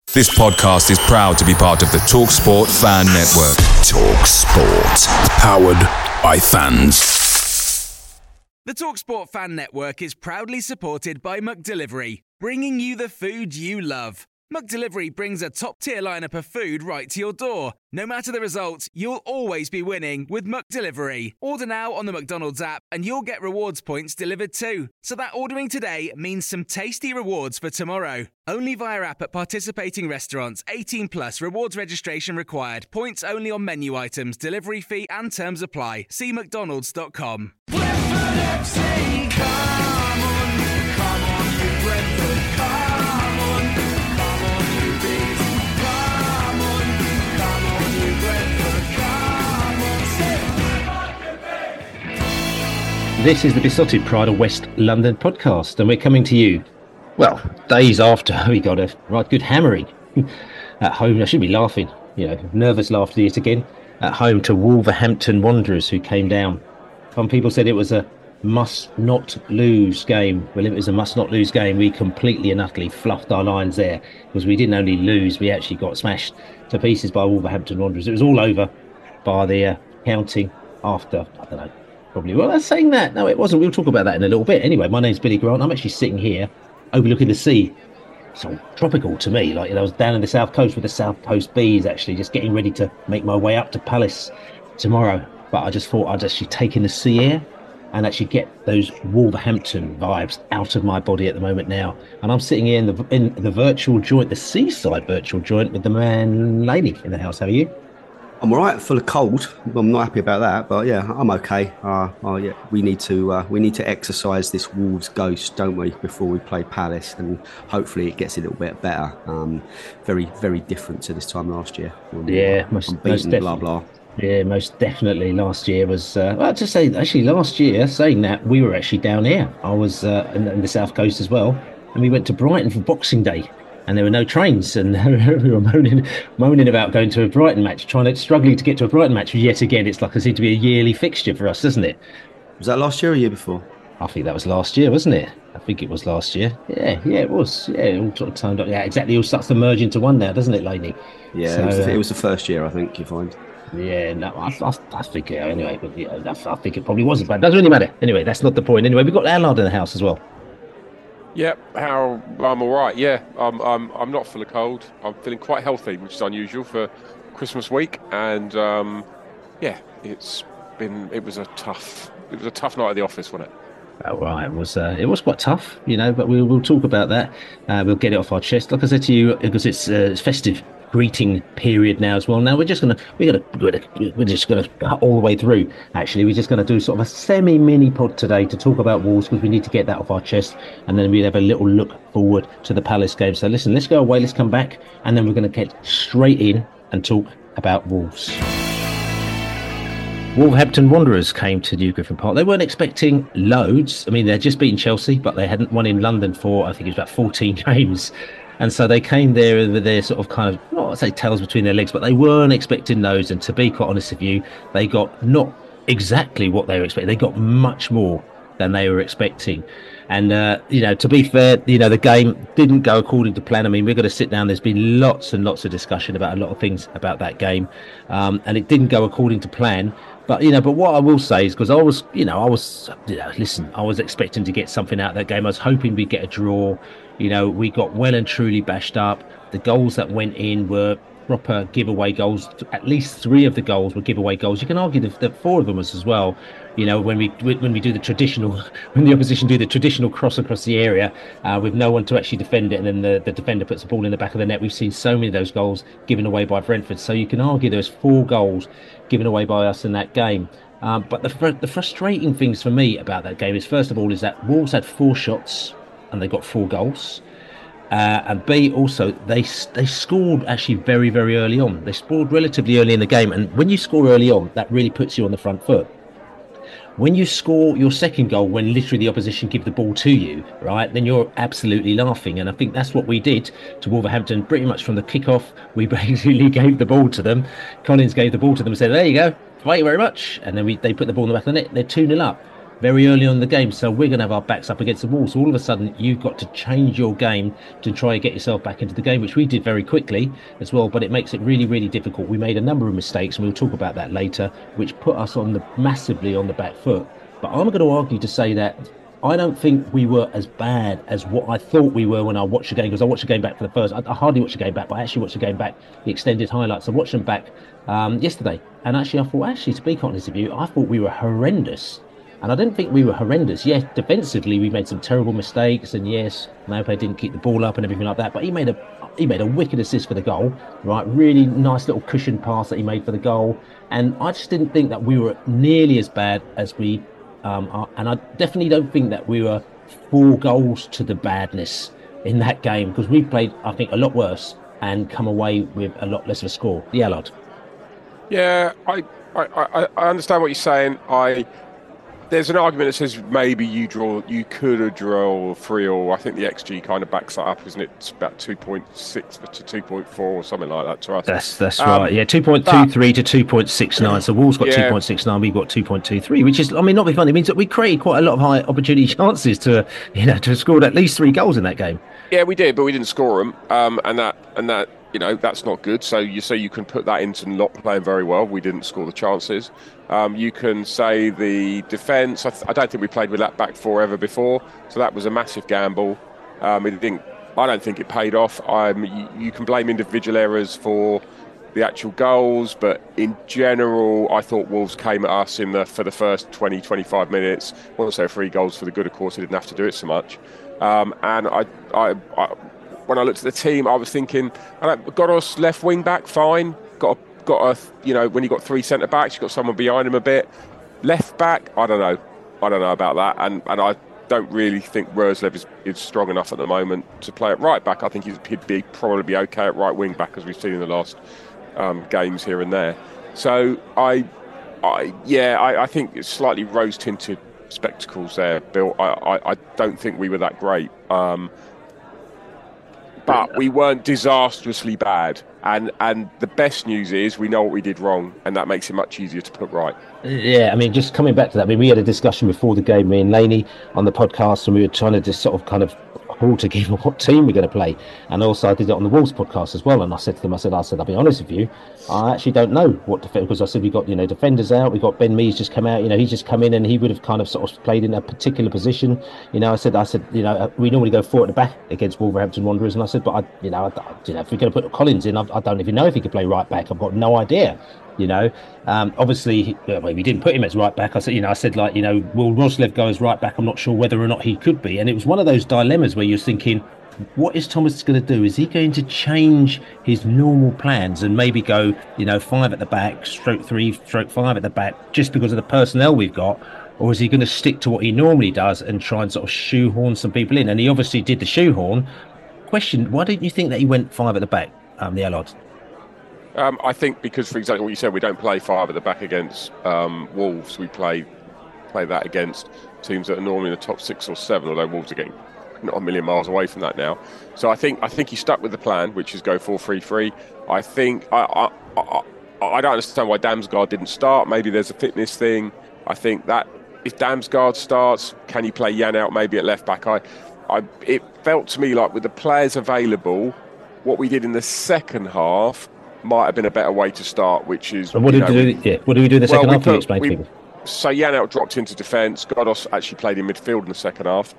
This podcast is proud to be part of the TalkSport Fan Network. TalkSport. Powered by fans. The TalkSport Fan Network is proudly supported by McDelivery, bringing you the food you love. McDelivery brings a top-tier lineup of food right to your door. No matter the result, you'll always be winning with McDelivery. Order now on the McDonald's app and you'll get rewards points delivered too. So that ordering today means some tasty rewards for tomorrow. Only via app at participating restaurants. 18 plus. Rewards registration required. Points only on menu items. Delivery fee and terms apply. See mcdonalds.com. This is the Besotted Pride of West London podcast, and we're coming to you, well, days after we got a right good hammering at home. I should be laughing, nervous laughter yet again, at home to Wolverhampton Wanderers, who came down. Some people said it was a must-not-lose game. Well, it was a must-not-lose game. We completely and utterly fluffed our lines there, because we didn't only lose, we actually got smashed to pieces by Wolverhampton Wanderers. It was all over by the counting after, I don't know, probably. Well, that's saying that. No, it wasn't. We'll talk about that in a little bit. Anyway, my name's Billy Grant. I'm actually sitting here overlooking the sea. It's all tropical to me. I was down in the south coast with the South Coast Bees, actually, just getting ready to make my way up to Palace tomorrow. But I just thought I'd actually take in the sea air and actually get those Wolverhampton vibes out of my body at the moment now. And I'm sitting here in the virtual joint, the seaside virtual joint, with the man Laney in the house. How are you? I'm all right, full of cold. I'm not happy about that, but yeah, I'm okay. Yeah, we need to exercise this Wolves ghost, don't we, before we play Palace, and hopefully it gets a little bit better. Very, very different to this time last year. Yeah, most definitely. Blah blah. Yeah, most definitely. Last year was, to say, actually, last year, saying that, we were actually down here. I was in the South Coast as well, and we went to Brighton for Boxing Day. And there were no trains, and we were moaning about going to a Brighton match, struggling to get to a Brighton match yet again. It's like it seemed to be a yearly fixture for us, doesn't it? Was that last year or year before? I think that was last year, wasn't it? I think it was last year. Yeah, it was. Yeah, it all sort of turned up. Yeah, exactly. It all starts to merge into one now, doesn't it, Laney? Yeah, so, it was the first year, I think, you find. Yeah, no, I think anyway. But yeah, I think it probably wasn't, but it doesn't really matter. Anyway, that's not the point. Anyway, we've got Allard in the house as well. Yep, I'm all right. Yeah, I'm not full of cold. I'm feeling quite healthy, which is unusual for Christmas week. And yeah, it was a tough night at the office, wasn't it? Oh, right, it was quite tough, but we'll talk about that. We'll get it off our chest. Like I said to you, because it's festive greeting period now as well. Now we're just gonna cut all the way through. Actually, we're just gonna do sort of a semi-mini pod today to talk about Wolves, because we need to get that off our chest, and then we'll have a little look forward to the Palace game. So listen, let's go away, let's come back, and then we're going to get straight in and talk about Wolves. Wolverhampton Wanderers came to New Griffin Park. They weren't expecting loads. I mean, they'd just beaten Chelsea, but they hadn't won in London for, I think it was about 14 games. And so they came there with their sort of kind of, not to say tails between their legs, but they weren't expecting those. And to be quite honest with you, they got not exactly what they were expecting. They got much more than they were expecting. And, to be fair, the game didn't go according to plan. I mean, we're going to sit down. There's been lots and lots of discussion about a lot of things about that game. And it didn't go according to plan. But what I will say is, because I was expecting to get something out of that game. I was hoping we'd get a draw. We got well and truly bashed up. The goals that went in were proper giveaway goals. At least 3 of the goals were giveaway goals. You can argue that 4 of them was as well. When we do the traditional, when the opposition do the traditional cross across the area with no one to actually defend it, and then the defender puts the ball in the back of the net. We've seen so many of those goals given away by Brentford. So you can argue there's 4 goals given away by us in that game. But the frustrating things for me about that game is, first of all, is that Wolves had 4 shots and they got 4 goals. And B, also, they scored actually very, very early on. They scored relatively early in the game. And when you score early on, that really puts you on the front foot. When you score your second goal, when literally the opposition give the ball to you, right, then you're absolutely laughing. And I think that's what we did to Wolverhampton pretty much from the kickoff. We basically gave the ball to them. Collins gave the ball to them and said, there you go, thank you very much. And then they put the ball in the back of the net. They're 2-0 up. very early on in the game. So we're going to have our backs up against the wall. So all of a sudden, you've got to change your game to try and get yourself back into the game, which we did very quickly as well. But it makes it really, really difficult. We made a number of mistakes, and we'll talk about that later, which put us massively on the back foot. But I'm going to argue to say that I don't think we were as bad as what I thought we were when I watched the game, because I watched the game back for the first. I hardly watched the game back, but I actually watched the game back, the extended highlights. I watched them back yesterday, and I thought, to be honest with you, I thought we were horrendous. And I didn't think we were horrendous. Yes, defensively we made some terrible mistakes, and yes, Maupay didn't keep the ball up and everything like that. But he made a wicked assist for the goal, right? Really nice little cushion pass that he made for the goal. And I just didn't think that we were nearly as bad as we are. And I definitely don't think that we were 4 goals to the badness in that game, because we played, I think, a lot worse and come away with a lot less of a score. Yeah, Lod. Yeah, I understand what you're saying. There's an argument that says maybe you could have drawn 3-3. I think the XG kind of backs that up, isn't it? It's about 2.6 to 2.4 or something like that to us. That's right. Yeah, 2.23 to 2.69. So Wolves got 2.69, we've got 2.23, which is, not being funny. It means that we created quite a lot of high opportunity chances to score at least 3 goals in that game. Yeah, we did, but we didn't score them, and that. That's not good. So you can put that into not playing very well. We didn't score the chances. You can say the defence. I don't think we played with that back 4 ever before. So that was a massive gamble. I don't think it paid off. You can blame individual errors for the actual goals, but in general, I thought Wolves came at us for the first 20, 25 minutes. I want to say 3 goals for the good. Of course, they didn't have to do it so much. And when I looked at the team, I was thinking, Godos left wing back, fine. Got a when you got 3 centre backs, you got someone behind him a bit. Left back, I don't know about that, and I don't really think Roerslev is strong enough at the moment to play at right back. I think he'd probably be okay at right wing back, as we've seen in the last games here and there. So I think it's slightly rose tinted spectacles there, Bill. I don't think we were that great. But we weren't disastrously bad. And the best news is we know what we did wrong, and that makes it much easier to put right. Yeah, just coming back to that, we had a discussion before the game, me and Laney, on the podcast, and we were trying to just sort of kind of pull together what team we're going to play. And also I did it on the Wolves podcast as well, and I said to them, I'll be honest with you, I actually don't know what defend, because I said we got defenders out, we got Ben Mees just come out, he's just come in and he would have kind of sort of played in a particular position. I said we normally go 4 at the back against Wolverhampton Wanderers, and I said, but if we're going to put Collins in, I don't even know if he could play right back. I've got no idea. Obviously we didn't put him as right back. I said, will Roerslev go as right back? I'm not sure whether or not he could be. And it was one of those dilemmas where you're thinking, what is Thomas going to do? Is he going to change his normal plans and maybe go, 5 at the back, /3, /5 at the back, just because of the personnel we've got? Or is he going to stick to what he normally does and try and sort of shoehorn some people in? And he obviously did the shoehorn. Question, why didn't you think that he went 5 at the back, the Allard? I think because, for exactly what you said, we don't play 5 at the back against Wolves. We play that against teams that are normally in the top 6 or 7, although Wolves are getting not a million miles away from that now. So I think he stuck with the plan, which is go 4-3-3. I think I don't understand why Damsgaard didn't start. Maybe there's a fitness thing. I think that if Damsgaard starts, can he play Jan out maybe at left back? It felt to me like with the players available, what we did in the second half might have been a better way to start, which is... What do we do in the second half? Can you explain to people? So Janelt dropped into defence. Godos actually played in midfield in the second half,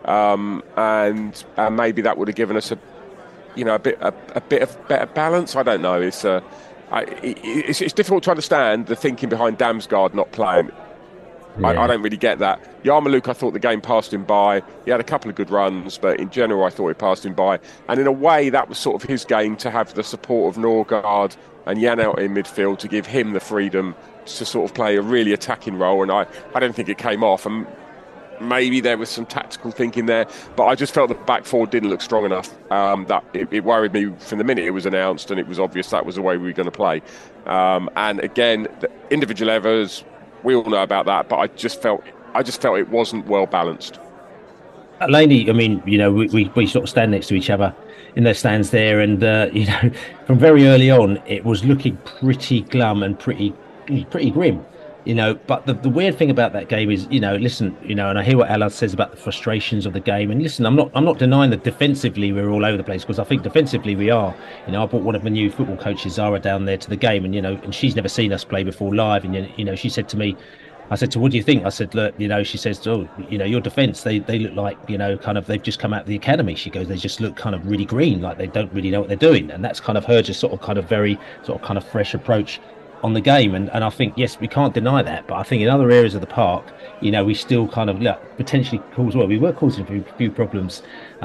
and maybe that would have given us a bit of better balance. I don't know. It's difficult to understand the thinking behind Damsgaard not playing. Yeah. I don't really get that. Yarmouk, I thought the game passed him by. He had a couple of good runs, but in general, I thought it passed him by. And in a way, that was sort of his game, to have the support of Norgard and Janelt in midfield to give him the freedom to sort of play a really attacking role. And I don't think it came off. And maybe there was some tactical thinking there, but I just felt the back 4 didn't look strong enough. That it worried me from the minute it was announced, and it was obvious that was the way we were going to play. And again, the individual errors, we all know about that, but I just felt it wasn't well balanced. Laney, we sort of stand next to each other in those stands there, and from very early on, it was looking pretty glum and pretty grim. But the weird thing about that game is, listen, and I hear what Ella says about the frustrations of the game. And listen, I'm not denying that defensively we're all over the place, because I think defensively we are. I brought one of my new football coaches, Zara, down there to the game, and she's never seen us play before live. And, she said to me, I said, so what do you think? I said, look, she says, your defence, they look like, kind of, they've just come out of the academy. She goes, they just look kind of really green, like they don't really know what they're doing. And that's kind of her just sort of kind of very sort of kind of fresh approach on the game. And I think, yes, we can't deny that, but I think in other areas of the park, we still kind of potentially we were causing a few problems.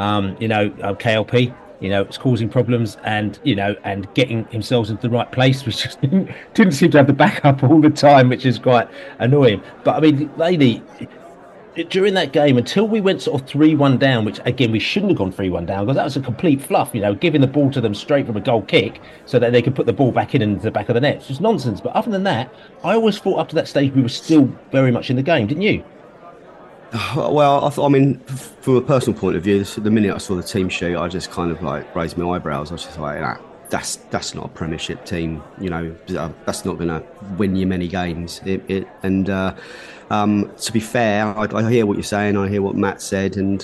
KLP, it's causing problems, and getting themselves into the right place, which just didn't seem to have the backup all the time, which is quite annoying. But I mean, lady, during that game, until we went sort of 3-1 down, which again we shouldn't have gone 3-1 down, because that was a complete fluff, giving the ball to them straight from a goal kick so that they could put the ball back into the back of the net. It's just nonsense. But other than that, I always thought up to that stage we were still very much in the game, didn't you? Well, from a personal point of view, the minute I saw the team sheet, I just kind of raised my eyebrows. I was just like, that's not a Premiership team. That's not going to win you many games. To be fair, I hear what you're saying. I hear what Matt said, and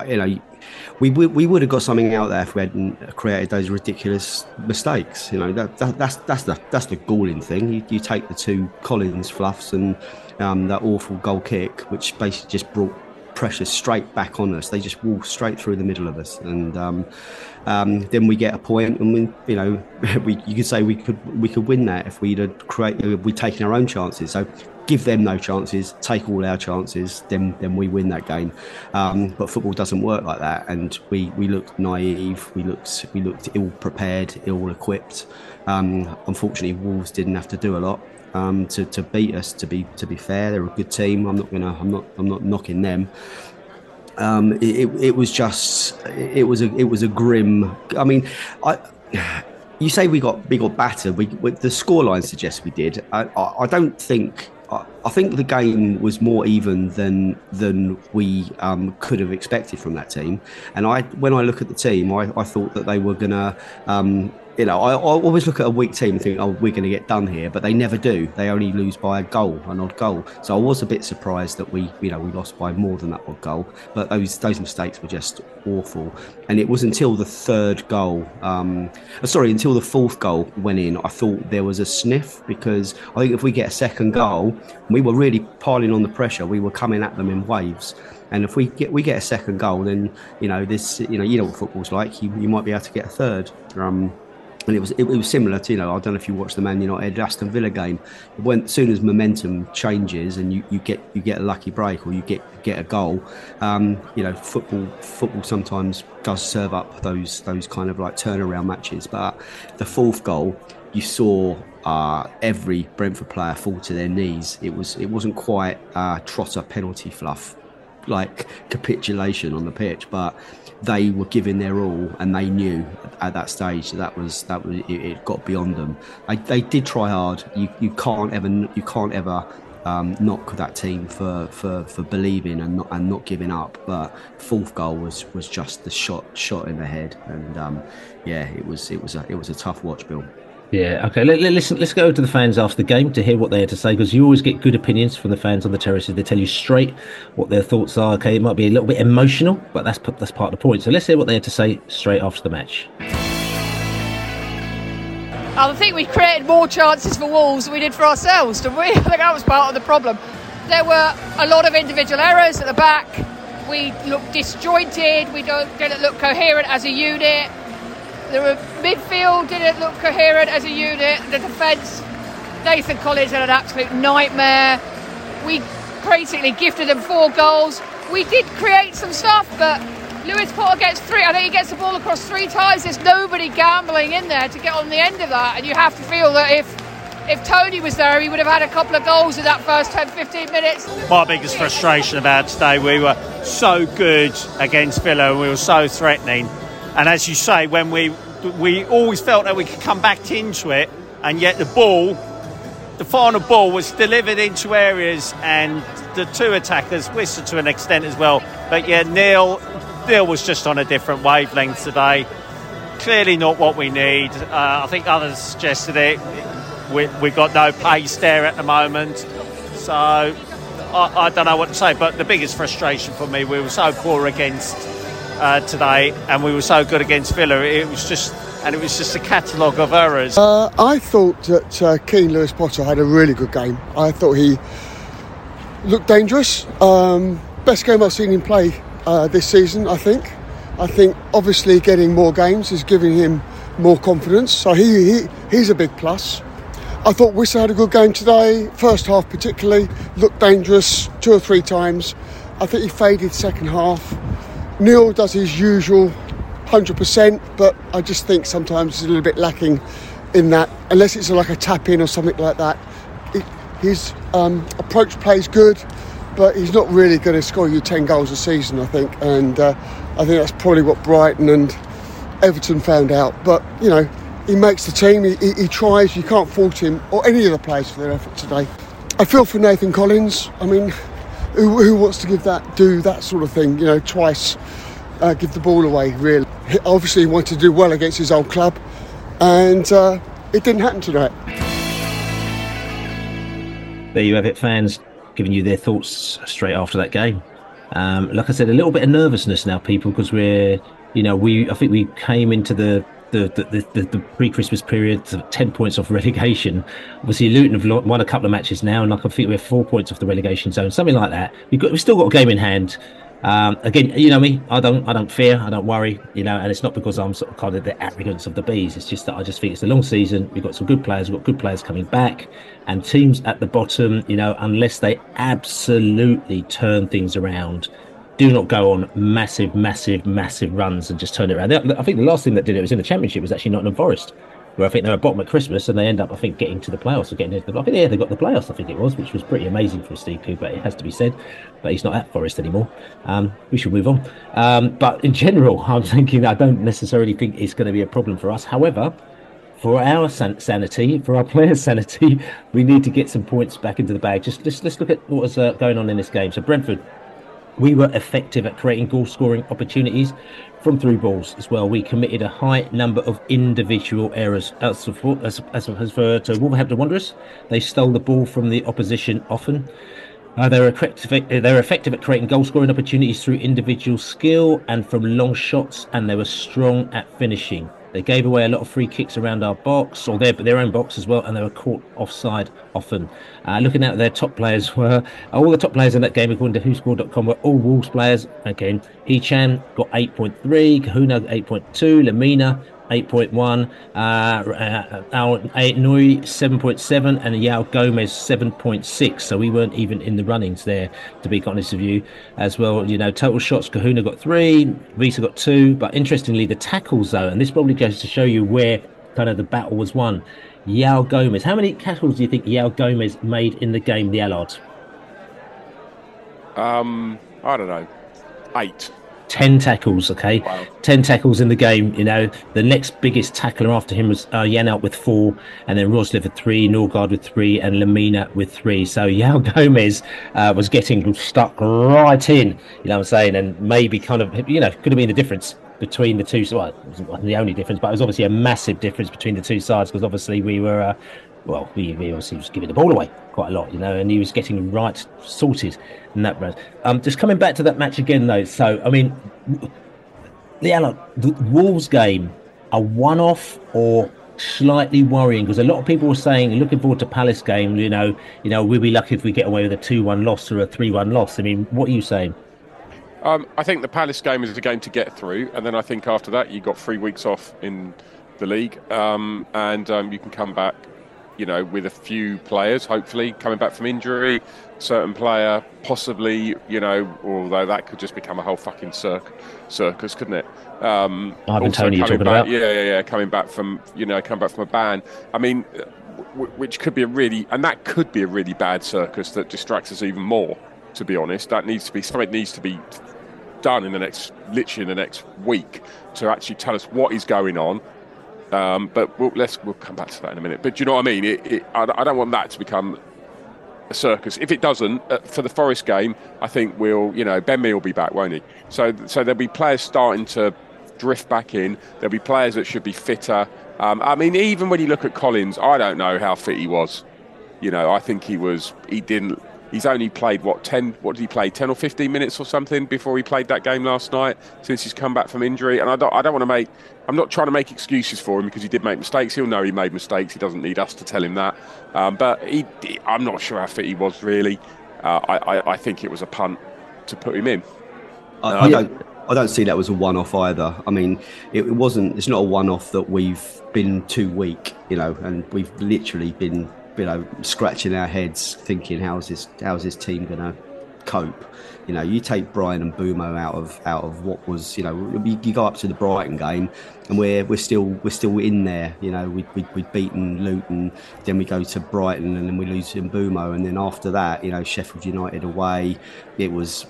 we would have got something out there if we hadn't created those ridiculous mistakes. That's the galling thing. You take the two Collins fluffs and that awful goal kick, which basically just brought pressure straight back on us. They just walked straight through the middle of us, and then we get a point, and you could say we could win that if we'd taken our own chances. So give them no chances, take all our chances, then we win that game. But football doesn't work like that, and we looked naive, we looked ill prepared, ill equipped. Unfortunately, Wolves didn't have to do a lot to beat us. To be fair, they're a good team. I'm not knocking them. It was a grim. I mean, you say we got battered. The scoreline suggests we did. I don't think. I think the game was more even than we could have expected from that team. And when I look at the team, I thought that they were gonna. I always look at a weak team and think, we're going to get done here, but they never do. They only lose by an odd goal. So I was a bit surprised that we lost by more than that odd goal. But those mistakes were just awful. And it was until the until the fourth goal went in, I thought there was a sniff, because I think if we get a second goal, we were really piling on the pressure. We were coming at them in waves. And if we get a second goal, then you know what football's like. You might be able to get a third. And it was similar to, I don't know if you watched the Man United Aston Villa game. As soon as momentum changes and you get a lucky break or you get a goal, football sometimes does serve up those kind of turnaround matches. But the fourth goal, you saw every Brentford player fall to their knees. It wasn't quite Trotter penalty fluff, like capitulation on the pitch, but they were giving their all, and they knew at that stage that it got beyond them. They did try hard. You can't ever knock that team for believing and not giving up. But fourth goal was just the shot in the head, and it was a tough watch, Bill. Yeah, okay. Let's go to the fans after the game to hear what they had to say, because you always get good opinions from the fans on the terraces. They tell you straight what their thoughts are. Okay, it might be a little bit emotional, but that's part of the point. So let's hear what they had to say straight after the match. I think we created more chances for Wolves than we did for ourselves, didn't we? I think that was part of the problem. There were a lot of individual errors at the back. We looked disjointed. We didn't look coherent as a unit. The midfield didn't look coherent as a unit. The defence, Nathan Collins had an absolute nightmare. We basically gifted them 4 goals. We did create some stuff, but Lewis Potter gets 3. I think he gets the ball across 3 times. There's nobody gambling in there to get on the end of that. And you have to feel that if Tony was there, he would have had a couple of goals in that first 10-15 minutes. My biggest frustration about today, we were so good against Villa and we were so threatening. And as you say, when we always felt that we could come back into it, and yet the final ball was delivered into areas, and the 2 attackers whistled to an extent as well. But yeah, Neil was just on a different wavelength today. Clearly not what we need. I think others suggested it. We've got no pace there at the moment. So I don't know what to say, but the biggest frustration for me, we were so poor against today, and we were so good against Villa. It was just a catalogue of errors. I thought that Keane Lewis-Potter had a really good game. I thought he looked dangerous. Best game I've seen him play this season, I think. I think obviously getting more games is giving him more confidence, so he's a big plus. I thought Wissa had a good game today. First half particularly, looked dangerous 2 or 3 times. I think he faded second half. Neil does his usual 100%, but I just think sometimes he's a little bit lacking in that, unless it's like a tap-in or something like that. His approach play's good, but he's not really going to score you 10 goals a season, I think. And I think that's probably what Brighton and Everton found out. But, you know, he makes the team, he tries, you can't fault him or any of the players for their effort today. I feel for Nathan Collins. I mean, who wants to do that sort of thing, you know, twice, give the ball away, really. Obviously he wanted to do well against his old club, and it didn't happen tonight. There you have it, fans giving you their thoughts straight after that game. Like I said, a little bit of nervousness now, people, because I think we came into the pre-Christmas period 10 points off relegation. Obviously Luton have won a couple of matches now, and I think we're 4 points off the relegation zone, something like that. We've still got a game in hand. Again, you know me, I don't fear, I don't worry, you know, and it's not because I'm sort of kind of the arrogance of the bees. It's just that I just think it's a long season. We've got some good players, we've got good players coming back, and teams at the bottom, you know, unless they absolutely turn things around, do not go on massive runs and just turn it around. I think the last thing that did it was in the Championship was actually Nottingham Forest, where I think they were bottom at Christmas and they end up, I think, getting to the playoffs or getting into the... I think they got the playoffs, I think it was, which was pretty amazing for Steve Cooper, it has to be said. But he's not at Forest anymore. We should move on. But in general, I'm thinking I don't necessarily think it's going to be a problem for us. However, for our sanity, for our players' sanity, we need to get some points back into the bag. Let's look at what was going on in this game. So Brentford, we were effective at creating goal-scoring opportunities from through balls as well. We committed a high number of individual errors. As for Wolverhampton Wanderers, they stole the ball from the opposition often. They're effective at creating goal-scoring opportunities through individual skill and from long shots, and they were strong at finishing. They gave away a lot of free kicks around our box, or their own box as well, and they were caught offside often. Looking at their top players, all the top players in that game, according to WhoScored.com, were all Wolves players. Again, Hichan got 8.3, Kahuna 8.2, Lemina 8.1, Nui 7.7, and Yao Gomez 7.6. So we weren't even in the runnings there, to be honest with you, as well. You know, total shots, Kahuna got 3, Visa got 2. But interestingly, the tackles though, and this probably goes to show you where kind of the battle was won. Yao Gomez, how many tackles do you think Yao Gomez made in the game, the Allard? I don't know, 8. 10 tackles, okay? Wow. 10 tackles in the game, you know. The next biggest tackler after him was Janelt with 4, and then Roslev with 3, Norgard with 3, and Lemina with 3. So Yao Gomez was getting stuck right in, you know what I'm saying, and maybe kind of, you know, could have been the difference between the two. Well, it wasn't the only difference, but it was obviously a massive difference between the two sides, because obviously we were, we obviously was giving the ball away quite a lot, you know, and he was getting right sorted in that round. Just coming back to that match again, though. So, I mean, the Wolves game, a one-off or slightly worrying? Because a lot of people were saying, looking forward to Palace game, you know, we'll be lucky if we get away with a 2-1 loss or a 3-1 loss. I mean, what are you saying? I think the Palace game is a game to get through, and then I think after that you've got 3 weeks off in the league, and you can come back, you know, with a few players, hopefully, coming back from injury, certain player, possibly, you know, although that could just become a whole fucking circus, couldn't it? Ivan Toney you're talking about? Yeah, coming back from a ban. I mean, which could be that could be a really bad circus that distracts us even more, to be honest. Something needs to be done in the next week to actually tell us what is going on. But we'll come back to that in a minute. But do you know what I mean? I don't want that to become a circus. If it doesn't, for the Forest game, I think Ben Mee will be back, won't he? So there'll be players starting to drift back in. There'll be players that should be fitter. I mean, even when you look at Collins, I don't know how fit he was. You know, I think he He's only played, 10 or 15 minutes or something before he played that game last night since he's come back from injury. And I'm not trying to make excuses for him because he did make mistakes. He'll know he made mistakes. He doesn't need us to tell him that. But I'm not sure how fit he was, really. I think it was a punt to put him in. I don't see that was a one-off either. I mean, it's not a one-off that we've been too weak, and we've literally been, scratching our heads thinking how's this team going to cope. You take Brian and Mbeumo out of what was, you go up to the Brighton game and we're still in there. We'd beaten Luton, then we go to Brighton and then we lose Mbeumo, and then after that, Sheffield United away, it was,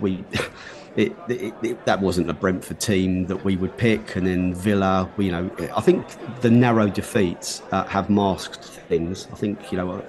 that wasn't a Brentford team that we would pick, and then Villa. I think the narrow defeats have masked things. I think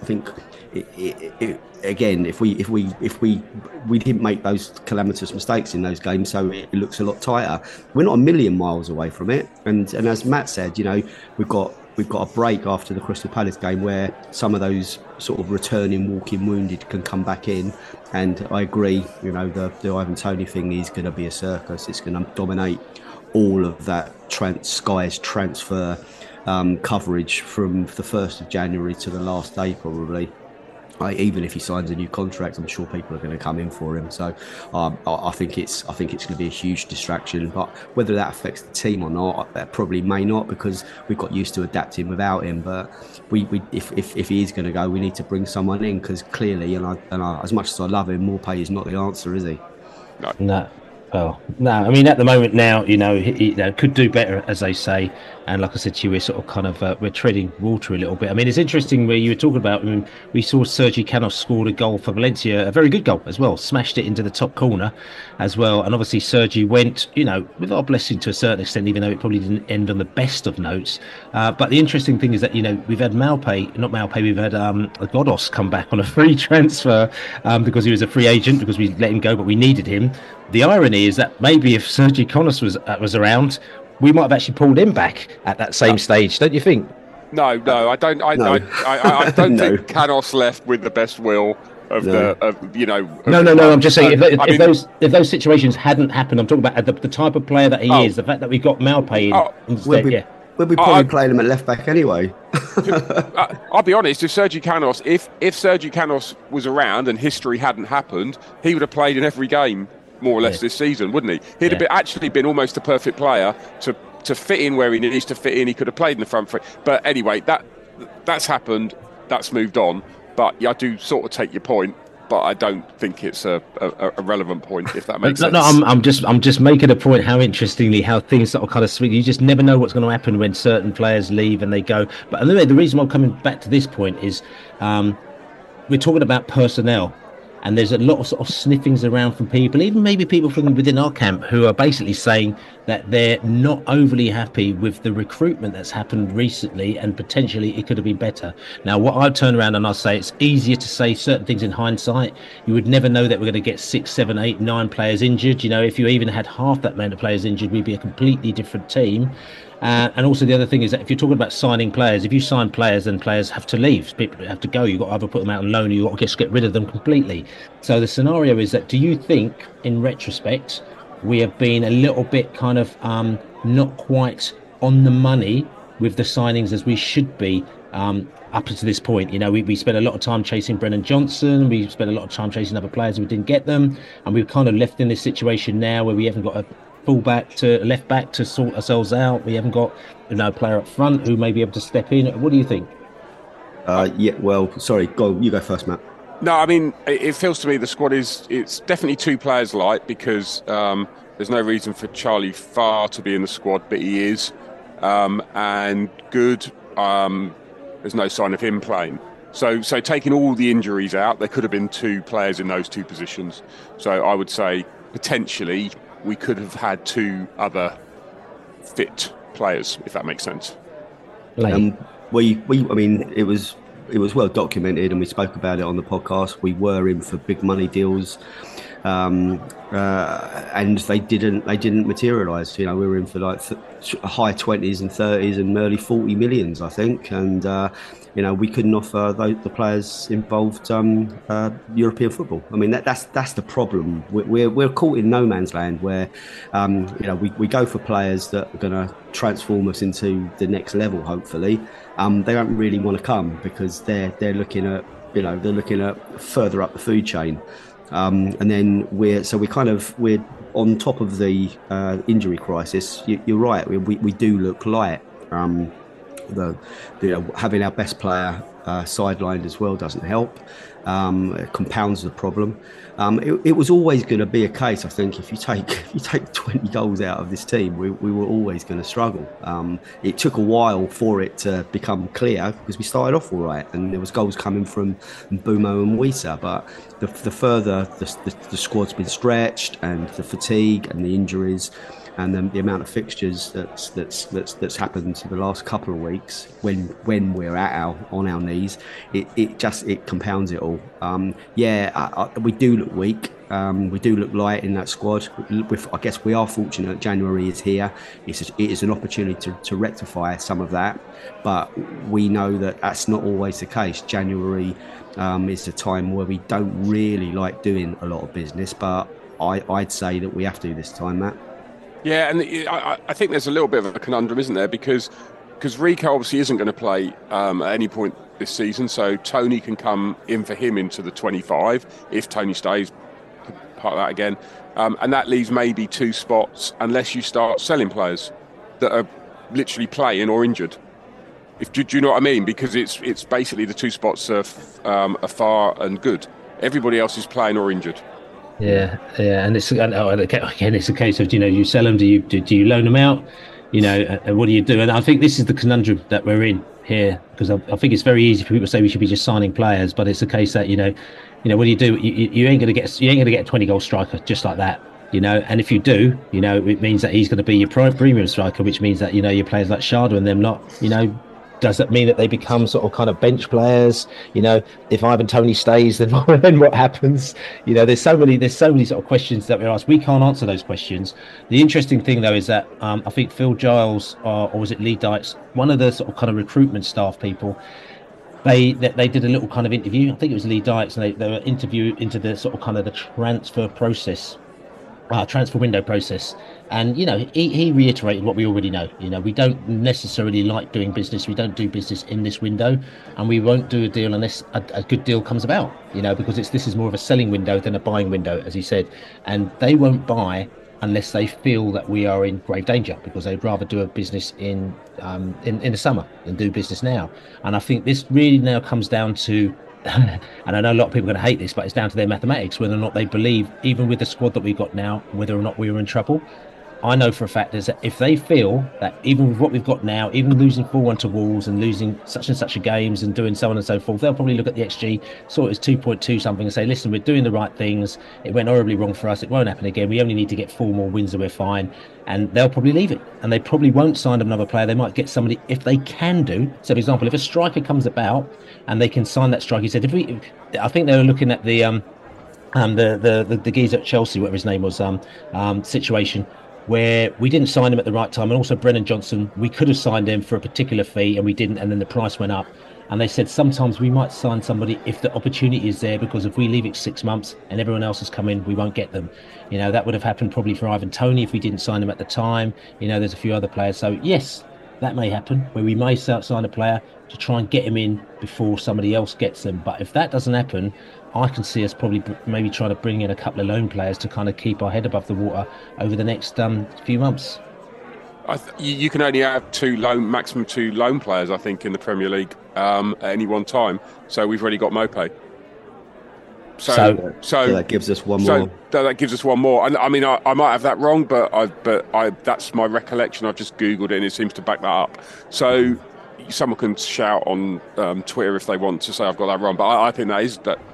again, if we didn't make those calamitous mistakes in those games, so it looks a lot tighter. We're not a million miles away from it, and as Matt said, we've got a break after the Crystal Palace game where some of those sort of returning walking wounded can come back in. And I agree, the Ivan Toney thing is going to be a circus. It's going to dominate all of that Sky's transfer coverage from the 1st of January to the last day probably. Even if he signs a new contract, I'm sure people are going to come in for him. So I think it's going to be a huge distraction. But whether that affects the team or not, that probably may not, because we've got used to adapting without him. But if he is going to go, we need to bring someone in, because clearly, and I, as much as I love him, Maupay is not the answer, is he? No. Oh no! I mean, at the moment now, he could do better, as they say. And like I said to you, we're sort of kind of we're treading water a little bit. I mean, it's interesting where you were talking about. We saw Sergi Canos scored a goal for Valencia, a very good goal as well. Smashed it into the top corner as well. And obviously, Sergi went, with our blessing to a certain extent, even though it probably didn't end on the best of notes. But the interesting thing is that we've had we've had Godos come back on a free transfer because he was a free agent, because we let him go, but we needed him. The irony is that maybe if Sergi Canos was around, we might have actually pulled him back at that same stage, don't you think? No, I don't. I don't think Canos left with the best will of No, I'm just saying if those situations hadn't happened, I'm talking about the type of player that he is. The fact that we got Maupay in instead. We'll be probably playing him at left back anyway. I'll be honest. If Sergi Canos was around and history hadn't happened, he would have played in every game, more or less, this season, wouldn't he? He'd have actually been almost a perfect player to fit in where he needs to fit in. He could have played in the front three. But anyway, that's happened. That's moved on. But I do sort of take your point, but I don't think it's a relevant point, if that makes sense. No, I'm just making a point how interestingly how things sort of kind of swing. You just never know what's going to happen when certain players leave and they go. But anyway, the reason why I'm coming back to this point is we're talking about personnel. And there's a lot of sort of sniffings around from people, even maybe people from within our camp, who are basically saying that they're not overly happy with the recruitment that's happened recently, and potentially it could have been better. Now, what I turn around and I say, it's easier to say certain things in hindsight. You would never know that we're going to get 6, 7, 8, 9 players injured. If you even had half that amount of players injured, we'd be a completely different team. And also the other thing is that if you're talking about signing players, if you sign players, then players have to leave. People have to go. You've got to either put them out on loan or you've got to just get rid of them completely. So the scenario is that, do you think, in retrospect, we have been a little bit kind of not quite on the money with the signings as we should be up to this point? We spent a lot of time chasing Brennan Johnson. We spent a lot of time chasing other players and we didn't get them. And we've kind of left in this situation now where we haven't got a fullback to left back to sort ourselves out. We haven't got a player up front who may be able to step in. What do you think? Sorry, you go first, Matt. No, I mean, it feels to me the squad it's definitely 2 players light, because there's no reason for Charlie Farr to be in the squad, but he is. And Good, there's no sign of him playing. So taking all the injuries out, there could have been 2 players in those 2 positions. So I would say potentially we could have had 2 other fit players, if that makes sense. I mean, it was well documented, and we spoke about it on the podcast. We were in for big money deals and they didn't materialise. We were in for like high 20s and 30s and early 40 millions, I think, and we couldn't offer the players involved European football. I mean, that's the problem. We're caught in no man's land where we go for players that are going to transform us into the next level. Hopefully, they don't really want to come because they're looking at further up the food chain. And then we're on top of the injury crisis. You're right. We do look light. Having our best player sidelined as well doesn't help. It compounds the problem. It was always going to be a case, I think, if you take 20 goals out of this team, we were always going to struggle. It took a while for it to become clear because we started off all right and there was goals coming from Mbeumo and Wissa, but the further the squad's been stretched and the fatigue and the injuries and the amount of fixtures that's happened to the last couple of weeks when we're on our knees, it compounds it all. We do look weak. We do look light in that squad. I guess we are fortunate January is here. It is an opportunity to rectify some of that, but we know that that's not always the case. January is a time where we don't really like doing a lot of business, but I'd say that we have to this time, Matt. Yeah, and I think there's a little bit of a conundrum, isn't there? Because Rico obviously isn't going to play at any point this season, so Tony can come in for him into the 25 if Tony stays part of that again, and that leaves maybe 2 spots unless you start selling players that are literally playing or injured. Do you know what I mean? Because it's basically the 2 spots are far and good. Everybody else is playing or injured. Yeah, and again, it's a case of you sell them, do you loan them out, and what do you do? And I think this is the conundrum that we're in here, because I think it's very easy for people to say we should be just signing players, but it's a case that what do you do? You ain't gonna get a 20 goal striker just like that, and if you do, it means that he's going to be your premium striker, which means that your players like Sharda and them not, does that mean that they become sort of kind of bench players? If Ivan Toney stays, then what happens? There's so many sort of questions that we're asked. We can't answer those questions. The interesting thing though is that I think Phil Giles or was it Lee Dykes, one of the sort of kind of recruitment staff people, they did a little kind of interview. I think it was Lee Dykes, and they were interviewed into the sort of kind of the transfer window process, and he reiterated what we already know. We don't necessarily like doing business. We don't do business in this window, and we won't do a deal unless a good deal comes about. Because this is more of a selling window than a buying window, as he said, and they won't buy unless they feel that we are in grave danger, because they'd rather do a business in the summer than do business now. And I think this really now comes down to, and I know a lot of people are going to hate this, but it's down to their mathematics, whether or not they believe, even with the squad that we've got now, whether or not we were in trouble. I know for a fact is that if they feel that even with what we've got now, even losing 4-1 to Wolves and losing such and such a games and doing so on and so forth, they'll probably look at the XG, sort of as 2.2 something, and say, listen, we're doing the right things. It went horribly wrong for us. It won't happen again. We only need to get 4 more wins and we're fine. And they'll probably leave it. And they probably won't sign another player. They might get somebody, if they can do. So, for example, if a striker comes about and they can sign that striker, he said, I think they were looking at the geezer at Chelsea, whatever his name was, situation, where we didn't sign him at the right time, and also Brennan Johnson, we could have signed him for a particular fee and we didn't, and then the price went up. And they said sometimes we might sign somebody if the opportunity is there, because if we leave it 6 months and everyone else has come in, we won't get them. That would have happened probably for Ivan Toney if we didn't sign him at the time. There's a few other players. So yes, that may happen, where we may sign a player to try and get him in before somebody else gets them. But if that doesn't happen, I can see us probably maybe trying to bring in a couple of loan players to kind of keep our head above the water over the next few months. You can only have maximum two loan players, I think, in the Premier League at any one time. So we've already got Mopé. So that gives us one more. That gives us one more. And I mean, I might have that wrong, but that's my recollection. I've just Googled it and it seems to back that up. So someone can shout on Twitter if they want to say I've got that wrong, but I think that is that.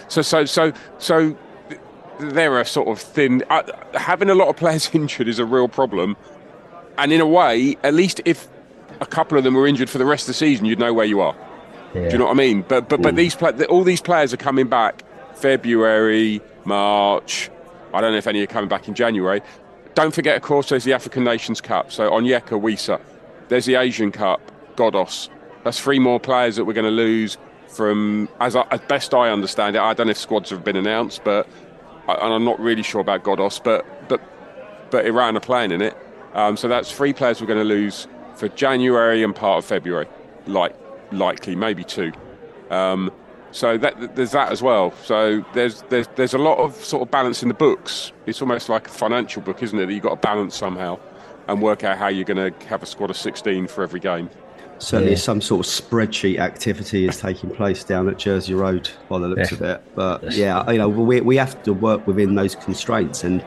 So they're a sort of thin. Having a lot of players injured is a real problem. And in a way, at least if a couple of them were injured for the rest of the season, you'd know where you are. Yeah. Do you know what I mean? But all these players are coming back February, March, I don't know if any are coming back in January. Don't forget, of course, there's the African Nations Cup. So Onyeka, Wissa. There's the Asian Cup, Godos. That's 3 more players that we're going to lose from, as best I understand it. I don't know if squads have been announced, and I'm not really sure about Godos, but Iran are playing in it. So that's 3 players we're going to lose for January and part of February, likely, maybe 2. So there's that as well. So there's a lot of sort of balance in the books. It's almost like a financial book, isn't it? That you've got to balance somehow and work out how you're going to have a squad of 16 for every game. Certainly some sort of spreadsheet activity is taking place down at Jersey Road by the looks of it. But we have to work within those constraints, and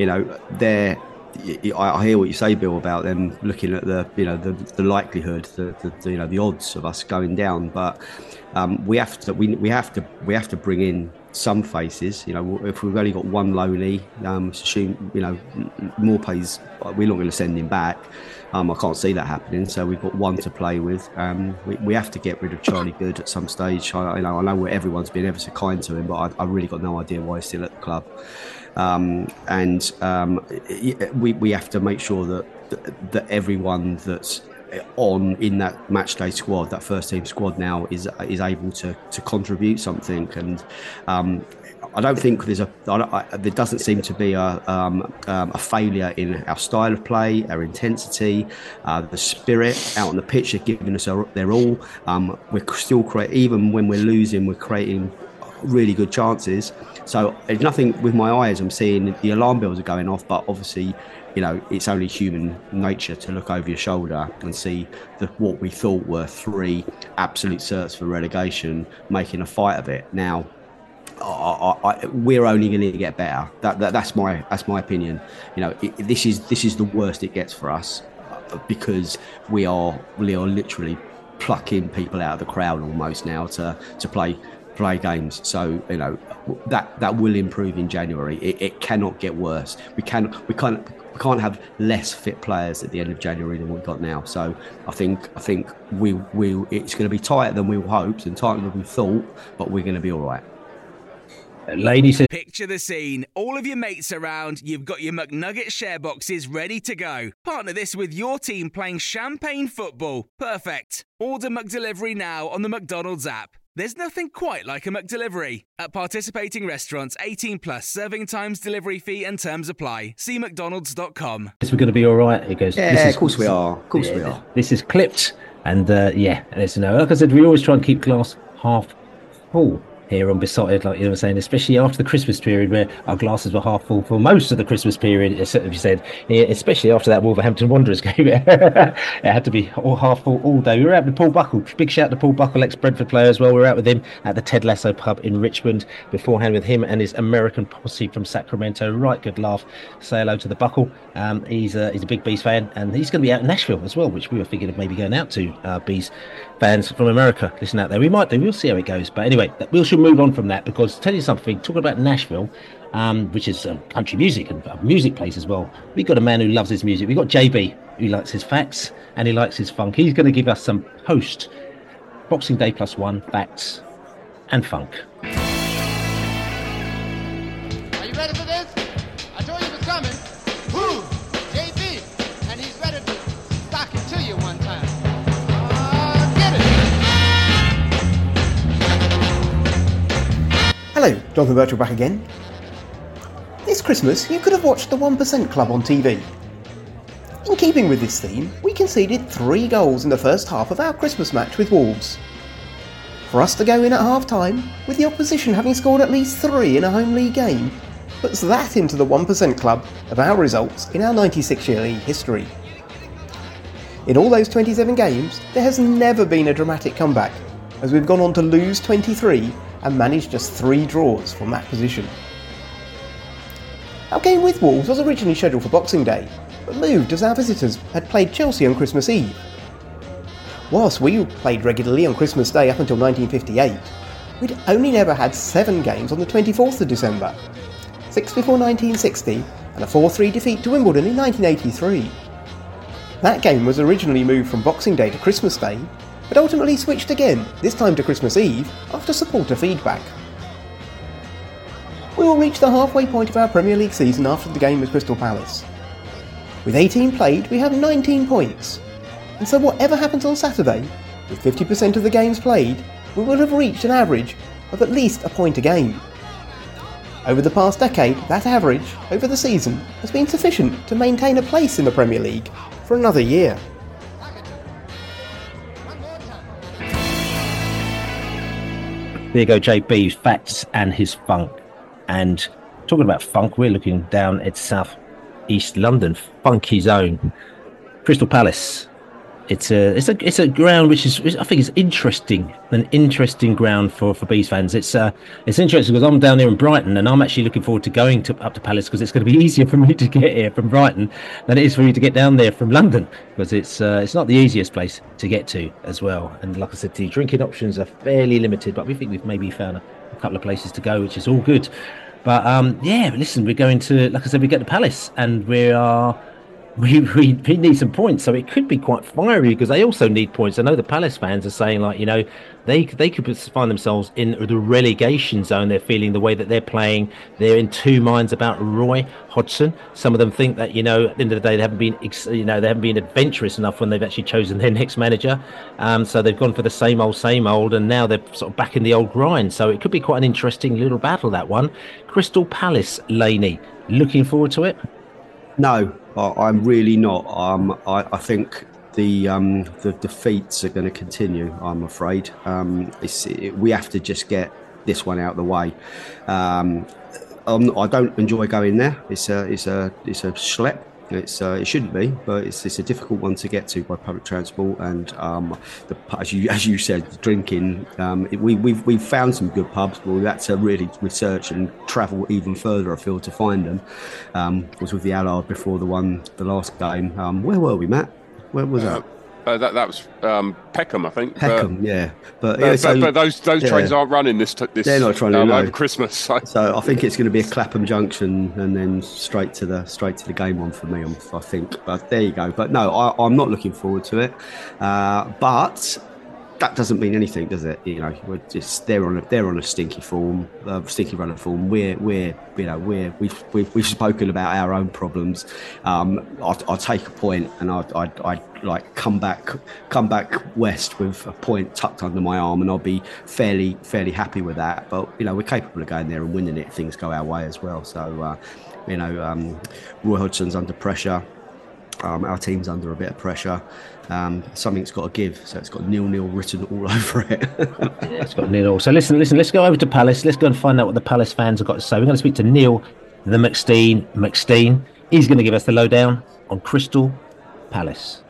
I hear what you say, Bill, about them looking at the likelihood, the odds of us going down. But we have to bring in some faces. If we've only got one loanee, assume Morpay's, we're not going to send him back. I can't see that happening. So we've got one to play with. We have to get rid of Charlie Good at some stage. I know everyone's been ever so kind to him, but I really got no idea why he's still at the club. We have to make sure that everyone that's in that matchday squad, that first team squad now, is able to contribute something. And I don't think there doesn't seem to be a failure in our style of play, our intensity, the spirit out on the pitch. They're giving us their all. We're still even when we're losing, we're creating really good chances. So there's nothing with my eyes. I'm seeing the alarm bells are going off, but obviously, it's only human nature to look over your shoulder and see what we thought were 3 absolute certs for relegation making a fight of it. Now, we're only going to get better. That's my opinion. This is the worst it gets for us, because we are literally plucking people out of the crowd almost now to play games. So that will improve in January. It cannot get worse. We can't have less fit players at the end of January than we've got now. So I think we it's going to be tighter than we hoped and tighter than we thought, but we're going to be all right. Ladies, picture the scene. All of your mates around, you've got your McNugget share boxes ready to go. Partner this with your team playing champagne football. Perfect. Order McDelivery now on the McDonald's app. There's nothing quite like a McDelivery. At participating restaurants, 18 plus, serving times, delivery fee and terms apply. See mcdonalds.com. We're going to be all right. He goes, of course we are. Of course we are. This is clipped. And listen, like I said, we always try and keep glass half full here on Besotted, like you were saying, especially after the Christmas period, where our glasses were half full for most of the Christmas period, as you said, especially after that Wolverhampton Wanderers game. It had to be all half full all day. We were out with Paul Buckle. Big shout to Paul Buckle, ex-Brentford player as well. We were out with him at the Ted Lasso pub in Richmond beforehand with him and his American posse from Sacramento. Right good laugh. Say hello to the Buckle. He's a big Bees fan, and he's going to be out in Nashville as well, which we were thinking of maybe going out to. Bees fans from America, listen out there. We might do. We'll see how it goes. But anyway, we should move on from that, because tell you something, talking about Nashville, which is country music and a music place as well. We've got a man who loves his music. We've got JB, who likes his facts and he likes his funk. He's going to give us some post Boxing Day +1 facts and funk. Are you ready for this? I told you it was coming. Who? JB, and he's ready to stock it to you one time. Get it. Hello, Jonathan Birchall back again. This Christmas, you could have watched the 1% Club on TV. In keeping with this theme, we conceded 3 goals in the first half of our Christmas match with Wolves. For us to go in at half-time, with the opposition having scored at least 3 in a home league game, puts that into the 1% Club of our results in our 96-year league history. In all those 27 games, there has never been a dramatic comeback, as we've gone on to lose 23 and managed just 3 draws from that position. Our game with Wolves was originally scheduled for Boxing Day, but moved as our visitors had played Chelsea on Christmas Eve. Whilst we played regularly on Christmas Day up until 1958, we'd only ever had 7 games on the 24th of December, 6 before 1960 and a 4-3 defeat to Wimbledon in 1983. That game was originally moved from Boxing Day to Christmas Day, but ultimately switched again, this time to Christmas Eve, after supporter feedback. we will reach the halfway point of our Premier League season after the game with Crystal Palace. With 18 played, we have 19 points. And so whatever happens on Saturday, with 50% of the games played, we will have reached an average of at least a point a game. Over the past decade, that average, over the season, has been sufficient to maintain a place in the Premier League for another year. There you go, JB, facts and his funk. And talking about funk, we're looking down at South East London, funky zone. Crystal Palace. It's a ground which is, I think, is interesting, an interesting ground for Bees fans. It's interesting because I'm down here in Brighton and I'm actually looking forward to going up to Palace because it's going to be easier for me to get here from Brighton than it is for you to get down there from London, because it's not the easiest place to get to as well. And like I said, the drinking options are fairly limited, but we think we've maybe found a couple of places to go, which is all good. But yeah, listen, we're going to, like I said, we get to Palace and we need some points, so it could be quite fiery because they also need points. I know the Palace fans are saying, like, you know, they could find themselves in the relegation zone. They're feeling the way that they're playing. They're in two minds about Roy Hodgson. Some of them think that, you know, at the end of the day, they haven't been adventurous enough when they've actually chosen their next manager. So they've gone for the same old, and now they're sort of back in the old grind. So it could be quite an interesting little battle, that one. Crystal Palace, Laney, looking forward to it? No, I'm really not. I think the defeats are going to continue, I'm afraid. We have to just get this one out of the way. I don't enjoy going there. It's a schlep. It shouldn't be, but it's a difficult one to get to by public transport. And as you said, drinking. We've found some good pubs, but we've had to really research and travel even further afield to find them. Was with the Allard before the last game. Where were we, Matt? Where was that? That was Peckham, I think. Peckham, yeah. But those trains aren't running this. They're not running over Christmas. So I think it's going to be a Clapham Junction and then straight to the game on for me. I think. But there you go. But no, I'm not looking forward to it. But that doesn't mean anything, does it? You know, they're on a stinky run of form. We've spoken about our own problems. I'll take a point and I'd like come back west with a point tucked under my arm, and I'll be fairly happy with that. But you know, we're capable of going there and winning it if things go our way as well. So Roy Hodgson's under pressure. Our team's under a bit of pressure. Something's got to give, so it's got 0-0 written all over it. Yeah, it's got 0-0. So listen, let's go over to Palace. Let's go and find out what the Palace fans have got to say. We're going to speak to Neil the McSteen. He's going to give us the lowdown on Crystal Palace.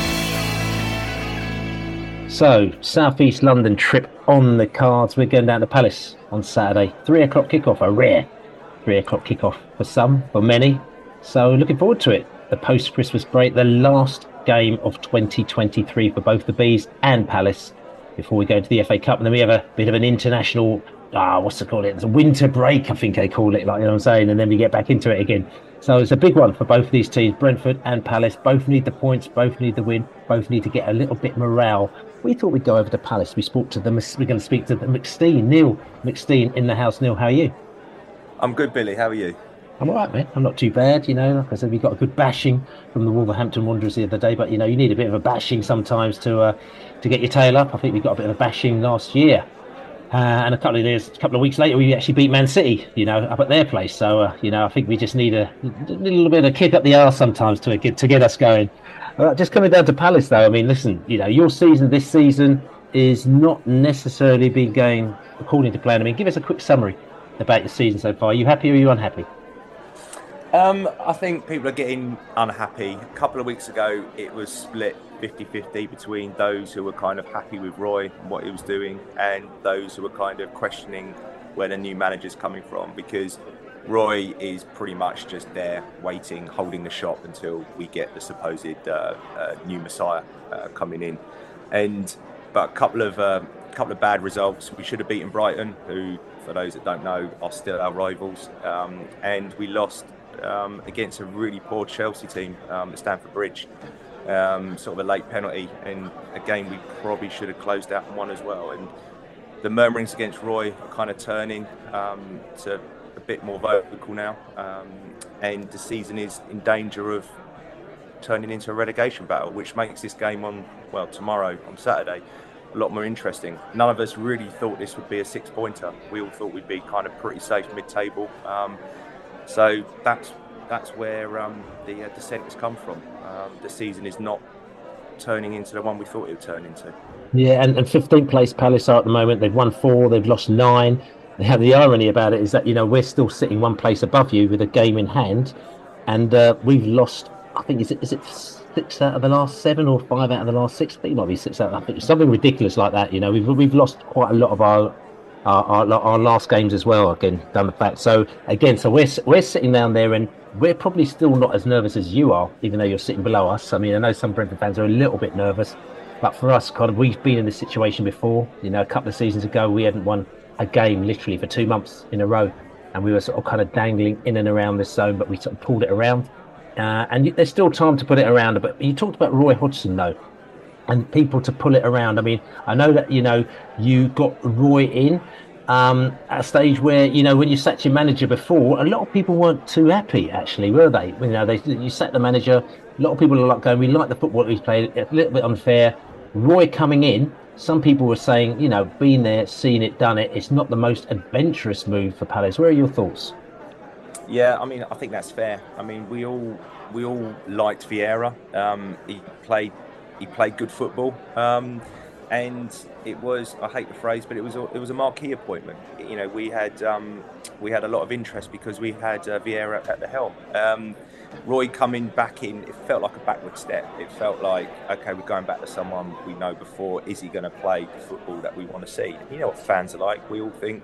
So, South East London trip on the cards. We're going down to Palace on Saturday. 3 o'clock kickoff, a rare 3 o'clock kickoff for some, for many. So looking forward to it. The post-Christmas break, the last game of 2023 for both the Bees and Palace before we go into the FA Cup. And then we have a bit of an international, what's it called? It's a winter break, I think they call it, like, you know what I'm saying? And then we get back into it again. So it's a big one for both of these teams, Brentford and Palace. Both need the points, both need the win, both need to get a little bit morale. We thought we'd go over to Palace. We're going to speak to the McSteen, Neil McSteen in the house. Neil, how are you? I'm good, Billy. How are you? I'm all right, man. I'm not too bad, you know. Like I said, we got a good bashing from the Wolverhampton Wanderers the other day, but, you know, you need a bit of a bashing sometimes to get your tail up. I think we got a bit of a bashing last year. And a couple of weeks later, we actually beat Man City, you know, up at their place. So, you know, I think we just need a little bit of kick up the arse sometimes to get us going. Just coming down to Palace, though, I mean, listen, you know, your season this season is not necessarily been going according to plan. I mean, give us a quick summary about your season so far. Are you happy or are you unhappy? I think people are getting unhappy. A couple of weeks ago, it was split 50-50 between those who were kind of happy with Roy and what he was doing and those who were kind of questioning where the new manager's coming from, because Roy is pretty much just there waiting, holding the shop until we get the supposed new Messiah coming in. But a couple of bad results. We should have beaten Brighton, who, for those that don't know, are still our rivals, and we lost against a really poor Chelsea team at Stamford Bridge. Sort of a late penalty, and a game we probably should have closed out and won as well. And the murmurings against Roy are kind of turning to a bit more vocal now, and the season is in danger of turning into a relegation battle, which makes this game tomorrow on Saturday a lot more interesting. None of us really thought this would be a 6-pointer. We all thought we'd be kind of pretty safe mid-table. So that's where the descent has come from. The season is not turning into the one we thought it would turn into. Yeah, and 15th place Palace are at the moment. They've won 4, they've lost 9. They have the irony about it is that, we're still sitting one place above you with a game in hand, and we've lost, I think, is it 6 out of the last 7 or 5 out of the last 6? I think it might be 6 out. I think it's something ridiculous like that. We've lost quite a lot of our last games as well. Again, done the fact. So we're sitting down there, and we're probably still not as nervous as you are, even though you're sitting below us. I mean, I know some Brentford fans are a little bit nervous, but for us, we've been in this situation before. A couple of seasons ago, we hadn't won a game literally for 2 months in a row, and we were sort of kind of dangling in and around this zone, but we sort of pulled it around. And there's still time to put it around. But you talked about Roy Hodgson, though, and people to pull it around. I mean, I know that, you got Roy in at a stage where, when you sacked your manager before, a lot of people weren't too happy, actually, were they? You sacked the manager. A lot of people are like going, we like the football he's played, a little bit unfair. Roy coming in, some people were saying, being there, seen it, done it, it's not the most adventurous move for Palace. Where are your thoughts? Yeah, I mean, I think that's fair. I mean, we all liked Vieira. He played good football, and it was, I hate the phrase, but it was a marquee appointment. We had a lot of interest because we had Vieira at the helm. Roy coming back in, it felt like a backward step. It felt like, okay, we're going back to someone we know before. Is he going to play the football that we want to see? You know what fans are like. We all think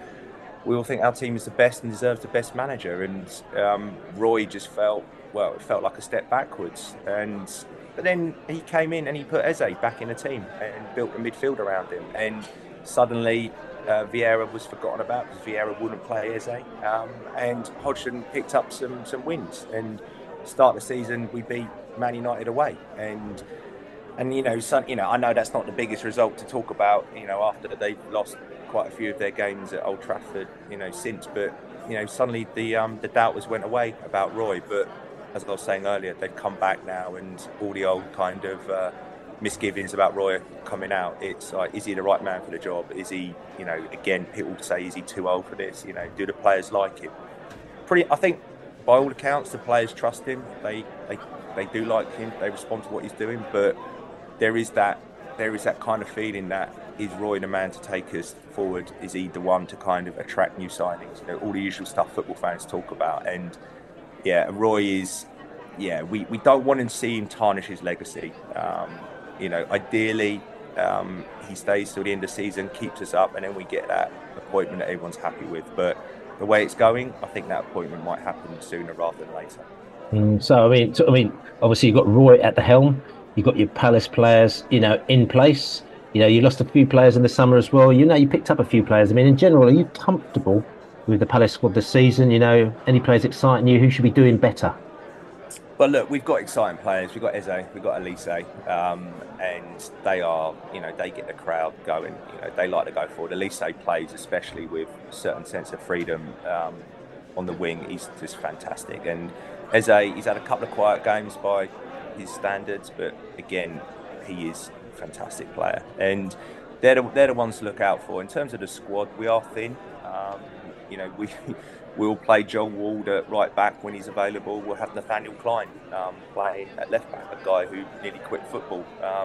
our team is the best and deserves the best manager. And Roy just felt like a step backwards. But then he came in and he put Eze back in the team and built a midfield around him. And suddenly Vieira was forgotten about because Vieira wouldn't play Eze. And Hodgson picked up some wins. And start the season, we beat Man United away. And I know that's not the biggest result to talk about, after they've lost quite a few of their games at Old Trafford, since. But, suddenly the doubters went away about Roy. But as I was saying earlier, they've come back now, and all the old kind of misgivings about Roy coming out. It's like, is he the right man for the job? Is he, again, people say, is he too old for this? Do the players like him? I think, by all accounts, the players trust him. They do like him. They respond to what he's doing. But there is that kind of feeling that, is Roy the man to take us forward? Is he the one to kind of attract new signings? All the usual stuff football fans talk about. And yeah, Roy is, we don't want to see him tarnish his legacy. Ideally, he stays till the end of the season, keeps us up, and then we get that appointment that everyone's happy with. But the way it's going, I think that appointment might happen sooner rather than later. So I mean, obviously you've got Roy at the helm. You've got your Palace players, in place. You lost a few players in the summer as well. You picked up a few players. I mean, in general, are you comfortable with the Palace squad this season? Any players exciting you? Who should be doing better? Well, look, we've got exciting players. We've got Eze, we've got Elise, and they are, they get the crowd going. They like to go forward. Elise plays, especially with a certain sense of freedom on the wing. He's just fantastic. And Eze, he's had a couple of quiet games by his standards, but again, he is a fantastic player. And they're the ones to look out for. In terms of the squad, we are thin. We'll play John Ward at right back when he's available. We'll have Nathaniel Klein playing at left back, a guy who nearly quit football.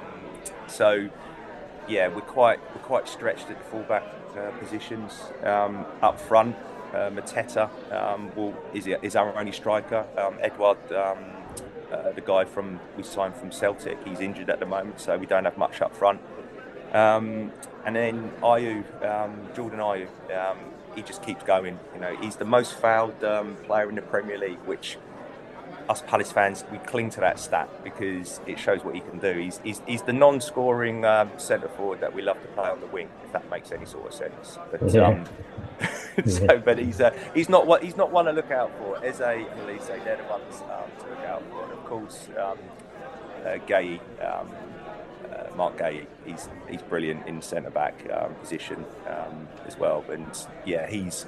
We're quite stretched at the fullback positions. Up front, Mateta is our only striker. Edouard, the guy we signed from Celtic, he's injured at the moment, so we don't have much up front. And then Ayew, Jordan Ayew, he just keeps going. He's the most fouled player in the Premier League, which us Palace fans, we cling to that stat because it shows what he can do. He's the non-scoring centre forward that we love to play on the wing, if that makes any sort of sense. But but he's not one to look out for. Eze and Elise, they're the ones to look out for. And of course, Gueye, Mark Gueye, he's brilliant in centre back position as well. And yeah, he's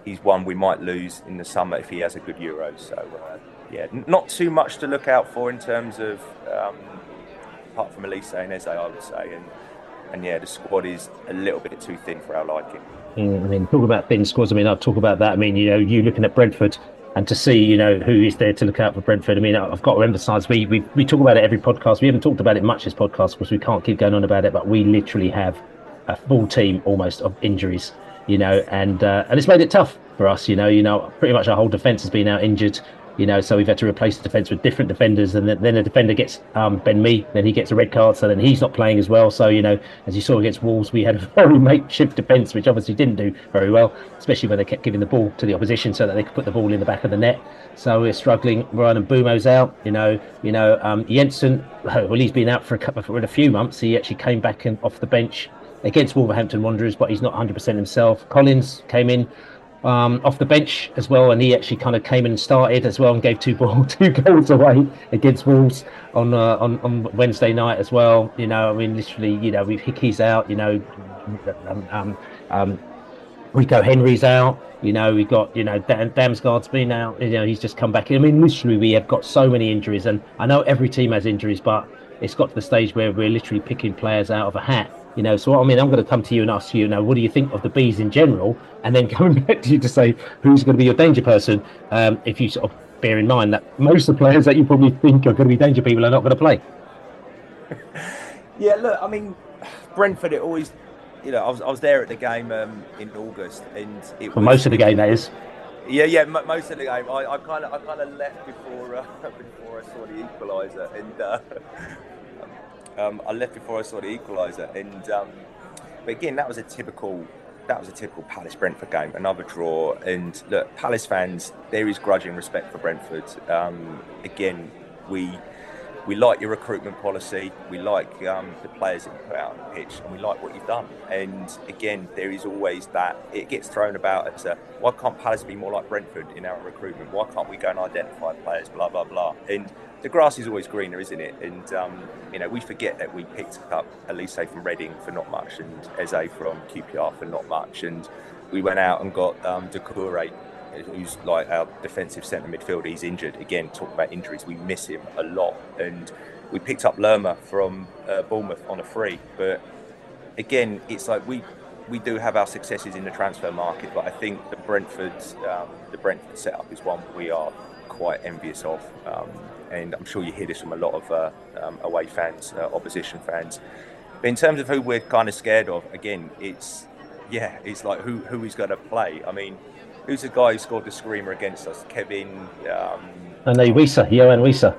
he's one we might lose in the summer if he has a good Euro. So not too much to look out for in terms of apart from Elise and Eze, I would say, and the squad is a little bit too thin for our liking. I mean, talk about thin squads. I mean, I'll talk about that. I mean, you looking at Brentford and to see, who is there to look out for Brentford. I mean, I've got to emphasise, we talk about it every podcast. We haven't talked about it much this podcast because we can't keep going on about it, but we literally have a full team almost of injuries, and it's made it tough for us, pretty much our whole defence has been out injured. So we've had to replace the defence with different defenders, and then the defender gets Ben Mee, then he gets a red card, so then he's not playing as well. So, as you saw against Wolves, we had a very makeshift defence, which obviously didn't do very well, especially when they kept giving the ball to the opposition so that they could put the ball in the back of the net. So we're struggling. Ryan Mbeumo's out, Jensen, well, he's been out for a few months. He actually came back off the bench against Wolverhampton Wanderers, but he's not 100% himself. Collins came in off the bench as well, and he actually kind of came in and started as well and gave two goals away against Wolves on Wednesday night as well. Literally, we've Hickey's out, Rico Henry's out, we've got, Damsgaard's been out, he's just come back in. I mean, literally we have got so many injuries, and I know every team has injuries, but it's got to the stage where we're literally picking players out of a hat. So I'm going to come to you and ask you, what do you think of the Bees in general? And then coming back to you to say who's going to be your danger person, if you sort of bear in mind that most of the players that you probably think are going to be danger people are not going to play. Yeah, look, I mean, Brentford, it always, I was there at the game in August, and it for most of the game, that is. Yeah, most of the game. I kind of left before I saw the equaliser, and. I left before I saw the equaliser, and but again, that was a typical Palace Brentford game, another draw. And look, Palace fans, there is grudging respect for Brentford. Again, we like your recruitment policy, we like the players that you put out on the pitch, and we like what you've done. And again, there is always that, it gets thrown about as why can't Palace be more like Brentford in our recruitment? Why can't we go and identify players? Blah blah blah. And the grass is always greener, isn't it? And we forget that we picked up Elise from Reading for not much, and Eze from QPR for not much, and we went out and got Doucouré, who's like our defensive centre midfielder. He's injured again. Talk about injuries, we miss him a lot. And we picked up Lerma from Bournemouth on a free. But again, it's like we do have our successes in the transfer market, but I think the Brentford setup is one we are quite envious of. And I'm sure you hear this from a lot of away fans, opposition fans. But in terms of who we're kind of scared of, again, it's like who is going to play. I mean, who's the guy who scored the screamer against us? Kevin. I know Wissa, Johan Wissa.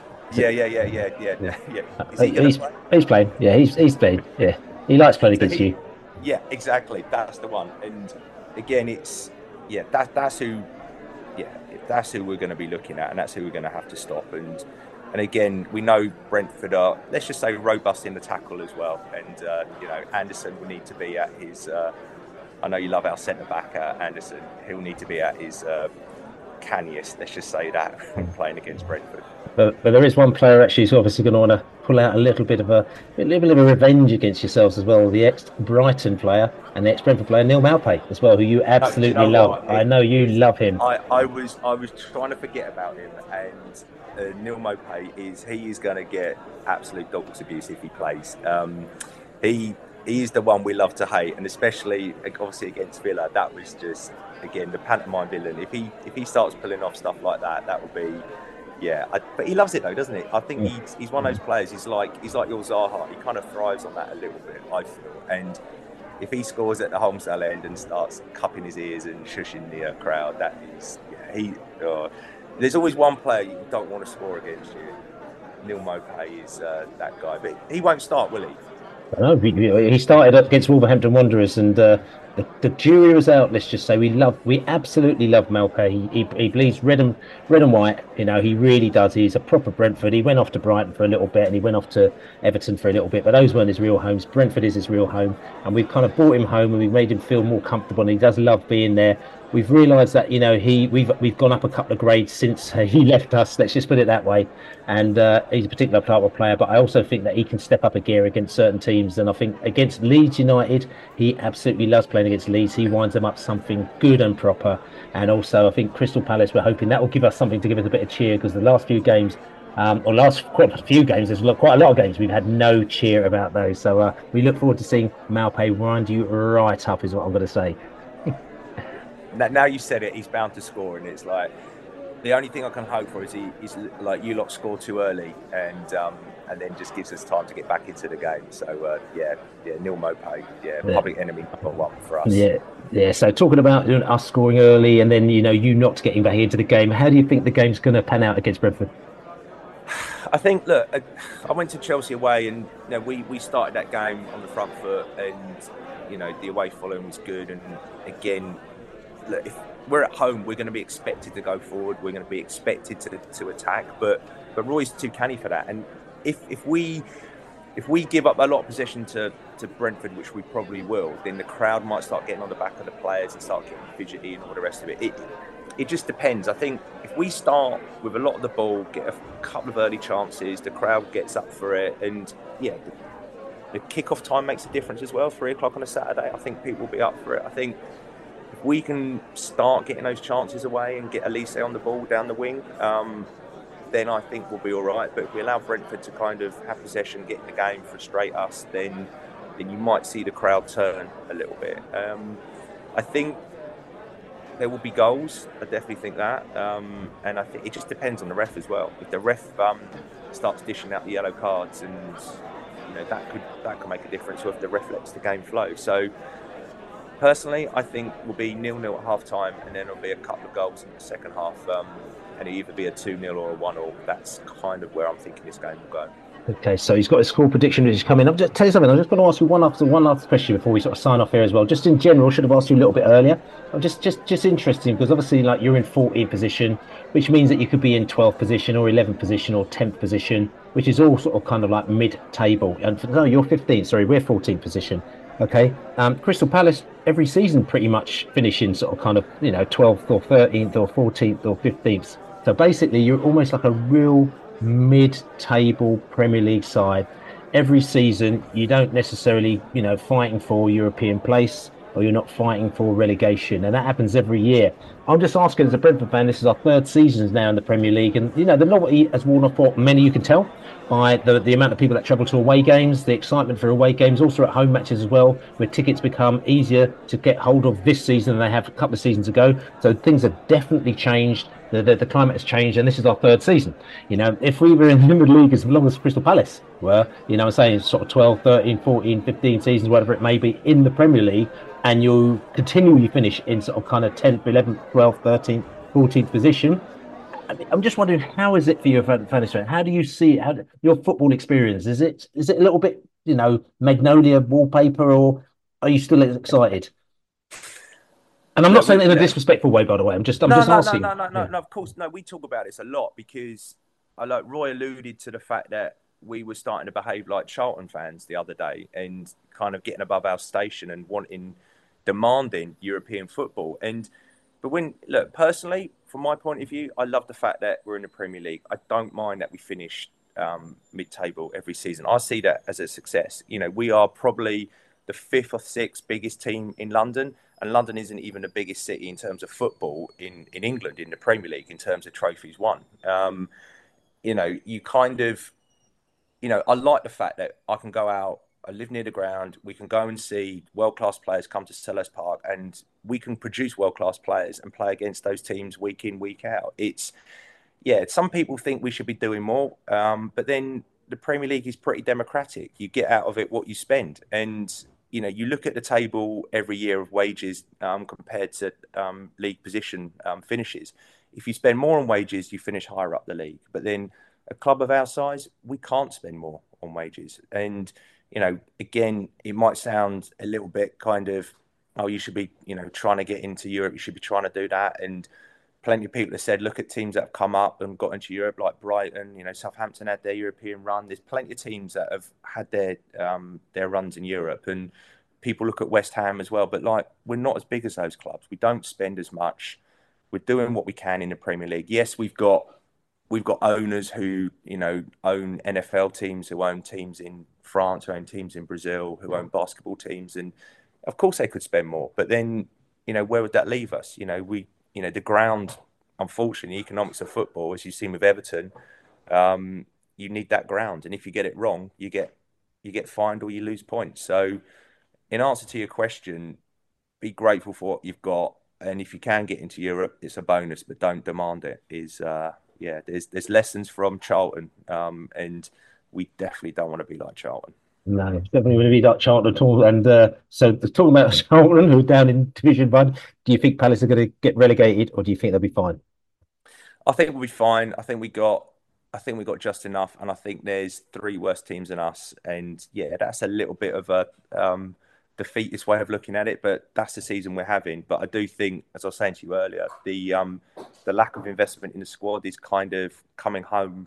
Yeah. He's playing. Yeah, he's playing. Yeah, he likes playing against you. Yeah, exactly. That's the one. And again, it's that's who. Yeah, that's who we're going to be looking at, and that's who we're going to have to stop. And again, we know Brentford are, let's just say, robust in the tackle as well. And Anderson will need to be at his. I know you love our centre back, Anderson. He'll need to be at his canniest. Let's just say that when playing against Brentford. But there is one player actually who's obviously going to want to pull out a little bit of a revenge against yourselves as well. The ex-Brighton player and the ex-Brentford player, Neal Maupay, as well, who you absolutely love. I know you love him. I was trying to forget about him, and Neal Maupay is going to get absolute dog's abuse if he plays. He is the one we love to hate, and especially obviously against Villa, that was just, again, the pantomime villain. If he starts pulling off stuff like that, that will be. Yeah, but he loves it though, doesn't he? I think he's one of those players. He's like your Zaha. He kind of thrives on that a little bit, I feel. And if he scores at the Holmesdale end and starts cupping his ears and shushing the crowd, that is, there's always one player you don't want to score against you. Neal Maupay is that guy, but he won't start, will he? No, he started up against Wolverhampton Wanderers, and the jury was out. Let's just say we absolutely love Maupay. He bleeds red and white. He really does. He's a proper Brentford. He went off to Brighton for a little bit, and he went off to Everton for a little bit. But those weren't his real homes. Brentford is his real home, and we've kind of brought him home, and we've made him feel more comfortable. And he does love being there. we've realised that we've gone up a couple of grades since he left us. Let's just put it that way. And he's a particular type of player, but I also think that he can step up a gear against certain teams. And I think against Leeds United, he absolutely loves playing against Leeds. He winds them up something good and proper. And also, I think Crystal Palace, we're hoping that will give us something to give us a bit of cheer, because the last few games, quite a few games, there's quite a lot of games we've had no cheer about those. So we look forward to seeing Maupay wind you right up, is what I'm going to say. Now you said it, he's bound to score, and it's like the only thing I can hope for is he's like you lot score too early, and then just gives us time to get back into the game. So Neil Maupay, public enemy number one for us. Yeah. So talking about us scoring early, and then you not getting back into the game, how do you think the game's going to pan out against Brentford? I think, look, I went to Chelsea away, and we started that game on the front foot, and the away following was good. And again, look, if we're at home, we're going to be expected to go forward. We're going to be expected to attack. But Roy's too canny for that. And if we give up a lot of possession to Brentford, which we probably will, then the crowd might start getting on the back of the players and start getting fidgety and all the rest of it. It just depends. I think if we start with a lot of the ball, get a couple of early chances, the crowd gets up for it, and the kick-off time makes a difference as well. 3 o'clock on a Saturday, I think people will be up for it. I think if we can start getting those chances away and get Elise on the ball down the wing, then I think we'll be all right. But if we allow Brentford to kind of have possession, get in the game, frustrate us, then you might see the crowd turn a little bit. I think there will be goals. I definitely think that. And I think it just depends on the ref as well. If the ref starts dishing out the yellow cards, and that could make a difference, or if the ref lets the game flow. So personally, I think we'll be 0-0 at half time, and then there'll be a couple of goals in the second half, and it'll either be a 2-0 or a 1-1. That's kind of where I'm thinking this game will go. Okay, so he's got his score prediction which is coming. I'll just tell you something. I'm just going to ask you one last question before we sort of sign off here as well. Just in general, should have asked you a little bit earlier. I'm just interesting, because obviously, like, you're in 14th position, which means that you could be in 12th position or 11th position or 10th position, which is all sort of kind of like mid-table. And no, you're 15th. Sorry, we're 14th position. Okay, Crystal Palace every season pretty much finishing sort of kind of 12th or 13th or 14th or 15th. So basically, you're almost like a real mid-table Premier League side. Every season, you don't necessarily, fighting for European place, or you're not fighting for relegation, and that happens every year. I'm just asking, as a Brentford fan, this is our 3rd season now in the Premier League, and the novelty has worn off for many, you can tell by the amount of people that travel to away games, the excitement for away games, also at home matches as well, where tickets become easier to get hold of this season than they have a couple of seasons ago. So things have definitely changed. The climate has changed, and this is our 3rd season. If we were in the Premier League as long as Crystal Palace were, I'm saying sort of 12, 13, 14, 15 seasons, whatever it may be, in the Premier League, and you continually finish in sort of kind of 10th, 11th, 12th, 13th, 14th position. I'm just wondering, how is it for you, fan? How do you see your football experience? Is it a little bit, Magnolia wallpaper, or are you still excited? And I'm not saying it in a disrespectful way, by the way. I'm just asking. No, of course. No, we talk about this a lot, because Roy alluded to the fact that we were starting to behave like Charlton fans the other day, and kind of getting above our station and demanding European football. But personally, from my point of view, I love the fact that we're in the Premier League. I don't mind that we finish mid-table every season. I see that as a success. We are probably the 5th or 6th biggest team in London, and London isn't even the biggest city in terms of football in England, in the Premier League, in terms of trophies won. You kind of, I like the fact that I can go out, I live near the ground, we can go and see world-class players come to Selhurst Park, and we can produce world-class players and play against those teams week in, week out. Some people think we should be doing more, but then the Premier League is pretty democratic. You get out of it what you spend. And, you look at the table every year of wages compared to league position finishes. If you spend more on wages, you finish higher up the league. But then a club of our size, we can't spend more on wages. And, again, it might sound a little bit kind of, oh, you should be, trying to get into Europe. You should be trying to do that. And plenty of people have said, look at teams that have come up and got into Europe, like Brighton. Southampton had their European run. There's plenty of teams that have had their runs in Europe. And people look at West Ham as well, but like we're not as big as those clubs. We don't spend as much. We're doing what we can in the Premier League. Yes, we've got owners who, you know, own NFL teams, who own teams in France, who own teams in Brazil, who own basketball teams, and of course they could spend more. But then, you know, where would that leave us? You know, the ground, unfortunately, the economics of football, as you've seen with Everton, you need that ground, and if you get it wrong, you get fined or you lose points. So, in answer to your question, be grateful for what you've got. And if you can get into Europe, it's a bonus, but don't demand it. There's lessons from Charlton, and we definitely don't want to be like Charlton. No, definitely want to be like Charlton at all. And so talking about Charlton, who are down in Division 1, do you think Palace are going to get relegated, or do you think they'll be fine? I think we'll be fine. I think we got just enough, and I think there's 3 worse teams than us. And yeah, that's a little bit of a defeatist way of looking at it, but that's the season we're having. But I do think, as I was saying to you earlier, the lack of investment in the squad is kind of coming home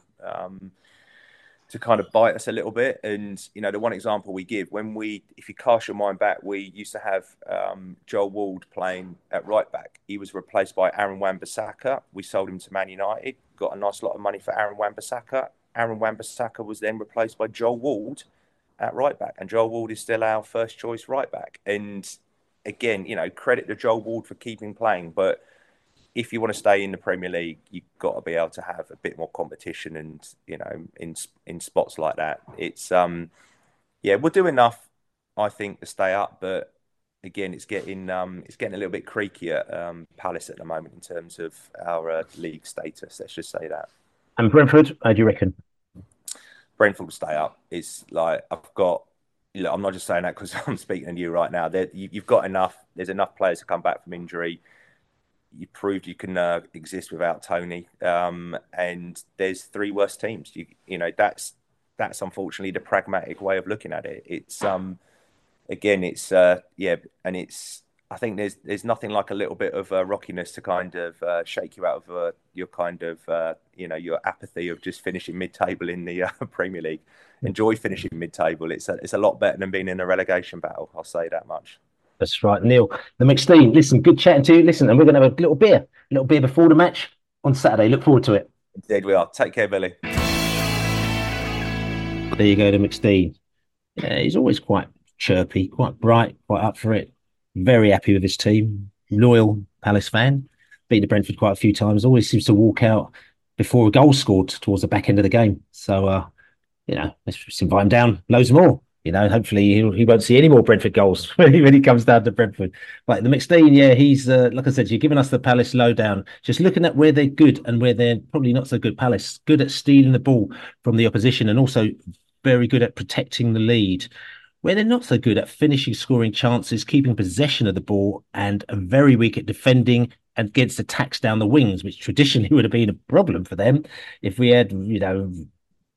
to kind of bite us a little bit. And you know, the one example we give, if you cast your mind back, we used to have Joel Ward playing at right back. He was replaced by Aaron Wan-Bissaka. We sold him to Man United, got a nice lot of money for Aaron Wan-Bissaka. Aaron Wan-Bissaka was then replaced by Joel Ward at right back, and Joel Ward is still our first choice right back. And again, you know, credit to Joel Ward for keeping playing, but if you want to stay in the Premier League, you've got to be able to have a bit more competition, and you know, in spots like that, it's we'll do enough, I think, to stay up. But again, it's getting a little bit creaky at Palace at the moment in terms of our league status. Let's just say that. And Brentford, how do you reckon? Brentford will stay up. It's like I'm not just saying that because I'm speaking to you right now. You've got enough. There's enough players to come back from injury. You proved you can exist without Tony, and there's 3 worse teams. You know, that's unfortunately the pragmatic way of looking at it. It's again, it's and it's. I think there's nothing like a little bit of rockiness to kind of shake you out of your kind of your apathy of just finishing mid-table in the Premier League. Enjoy finishing mid-table. It's a lot better than being in a relegation battle. I'll say that much. That's right, Neil. The McSteen, listen, good chatting to you. Listen, and we're going to have a little beer before the match on Saturday. Look forward to it. Indeed we are. Take care, Billy. There you go, the McSteen. Yeah, he's always quite chirpy, quite bright, quite up for it. Very happy with his team. Loyal Palace fan. Beat the Brentford quite a few times. Always seems to walk out before a goal scored towards the back end of the game. So, let's just invite him down loads more. You know, hopefully he won't see any more Brentford goals when he comes down to Brentford. But the McSteen, he's, like I said, you're giving us the Palace lowdown. Just looking at where they're good and where they're probably not so good. Palace, good at stealing the ball from the opposition and also very good at protecting the lead. Where they're not so good at finishing, scoring chances, keeping possession of the ball, and are very weak at defending and against attacks down the wings, which traditionally would have been a problem for them if we had, Mbumo,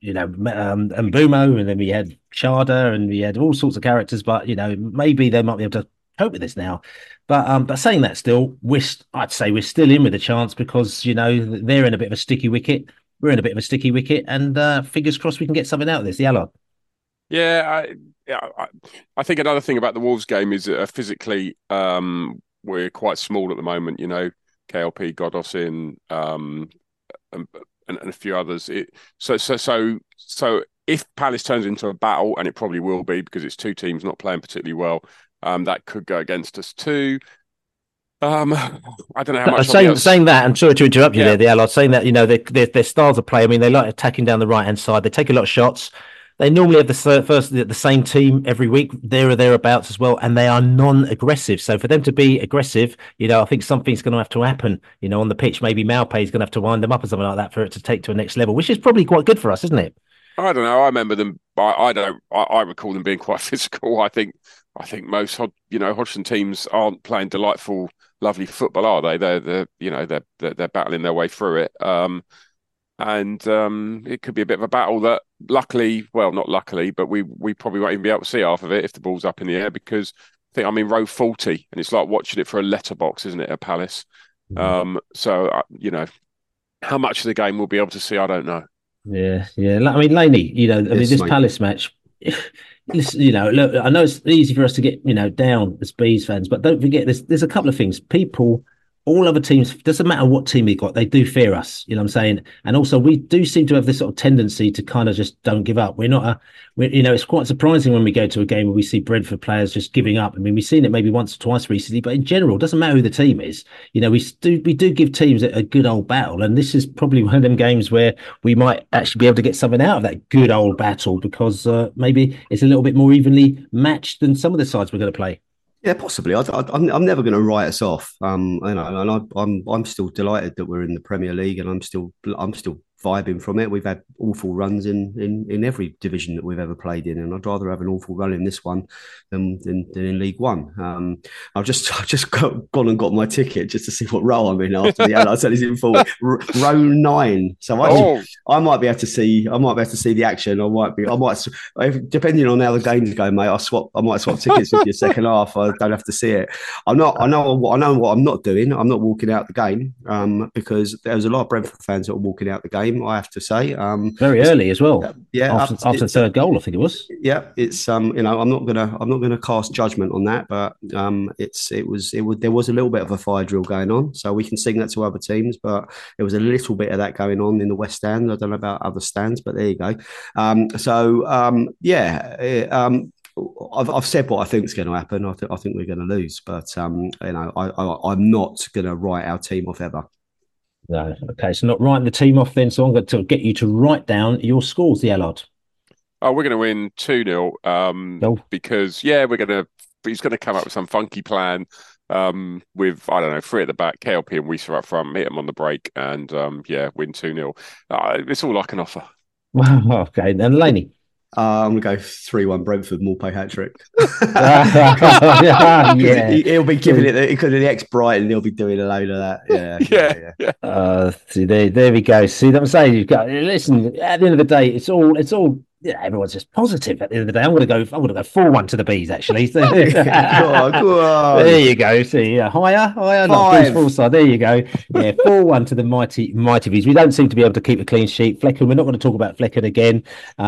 and then we had Chada, and we had all sorts of characters. But maybe they might be able to cope with this now. But saying that, still, I'd say we're still in with a chance because they're in a bit of a sticky wicket. We're in a bit of a sticky wicket, and fingers crossed we can get something out of this. The Allard. Yeah, I think another thing about the Wolves game is physically we're quite small at the moment. KLP, Godos and a few others. So if Palace turns into a battle, and it probably will be because it's 2 teams not playing particularly well, that could go against us too. I don't know how much. Saying that, and sorry to interrupt you there, the Allard, saying that their styles of play. I mean, they like attacking down the right hand side. They take a lot of shots. They normally have the same team every week, there or thereabouts as well, and they are non-aggressive. So for them to be aggressive, I think something's going to have to happen. On the pitch, maybe Maupay is going to have to wind them up or something like that for it to take to a next level, which is probably quite good for us, isn't it? I don't know. I remember them. I recall them being quite physical. I think most Hodgson teams aren't playing delightful, lovely football, are they? They're battling their way through it. And it could be a bit of a battle that not luckily, but we probably won't even be able to see half of it if the ball's up in the air because I'm in row 40 and it's like watching it for a letterbox, isn't it, at Palace? So, how much of the game we'll be able to see, I don't know. Yeah. I mean, Laney, this Palace match, listen, look, I know it's easy for us to get, down as Bees fans, but don't forget there's a couple of things. People, all other teams, doesn't matter what team we got, they do fear us. You know what I'm saying? And also, we do seem to have this sort of tendency to kind of just don't give up. It's quite surprising when we go to a game where we see Brentford players just giving up. I mean, we've seen it maybe once or twice recently, but in general, it doesn't matter who the team is. We do give teams a good old battle, and this is probably one of them games where we might actually be able to get something out of that good old battle because maybe it's a little bit more evenly matched than some of the sides we're going to play. Yeah, possibly. I'm never going to write us off. And I'm still delighted that we're in the Premier League, and I'm still vibing from it. We've had awful runs in every division that we've ever played in, and I'd rather have an awful run in this one than in League One. I've just gone and got my ticket just to see what row I'm in after the Allied is in full row 9. So I might be able to see the action. I might depending on how the game's going, mate. I might swap tickets with you second half. I don't have to see it. I know what I'm not doing. I'm not walking out the game because there was a lot of Brentford fans that were walking out the game. I have to say, very early as well. Yeah, after the third goal, I think it was. Yeah, it's I'm not gonna cast judgment on that, but there was a little bit of a fire drill going on, so we can sing that to other teams, but there was a little bit of that going on in the West Stand. I don't know about other stands, but there you go. I've said what I think is going to happen. I think we're going to lose, but I'm not going to write our team off ever. No, okay, so not writing the team off then. So I'm going to get you to write down your scores, the Allard. Oh, we're going to win 2-0 because he's going to come up with some funky plan with, I don't know, 3 at the back, KLP and Wieser up front, hit him on the break, and win 2-0. It's all I can offer. Okay, and Laney. I'm going to go 3-1 Brentford, Morpay hat-trick. He'll be giving it because of the ex-Brighton. He'll be doing a load of that. Yeah. See, there we go. See, I'm saying you've got. Listen, at the end of the day, it's all. Yeah, everyone's just positive at the end of the day. I'm going to go 4-1 to the Bees, actually. So, go on. There you go. See, higher, not Bees full side. There you go. Yeah, 4-1 to the mighty Bees. We don't seem to be able to keep a clean sheet. Flecken, we're not going to talk about Flecken again.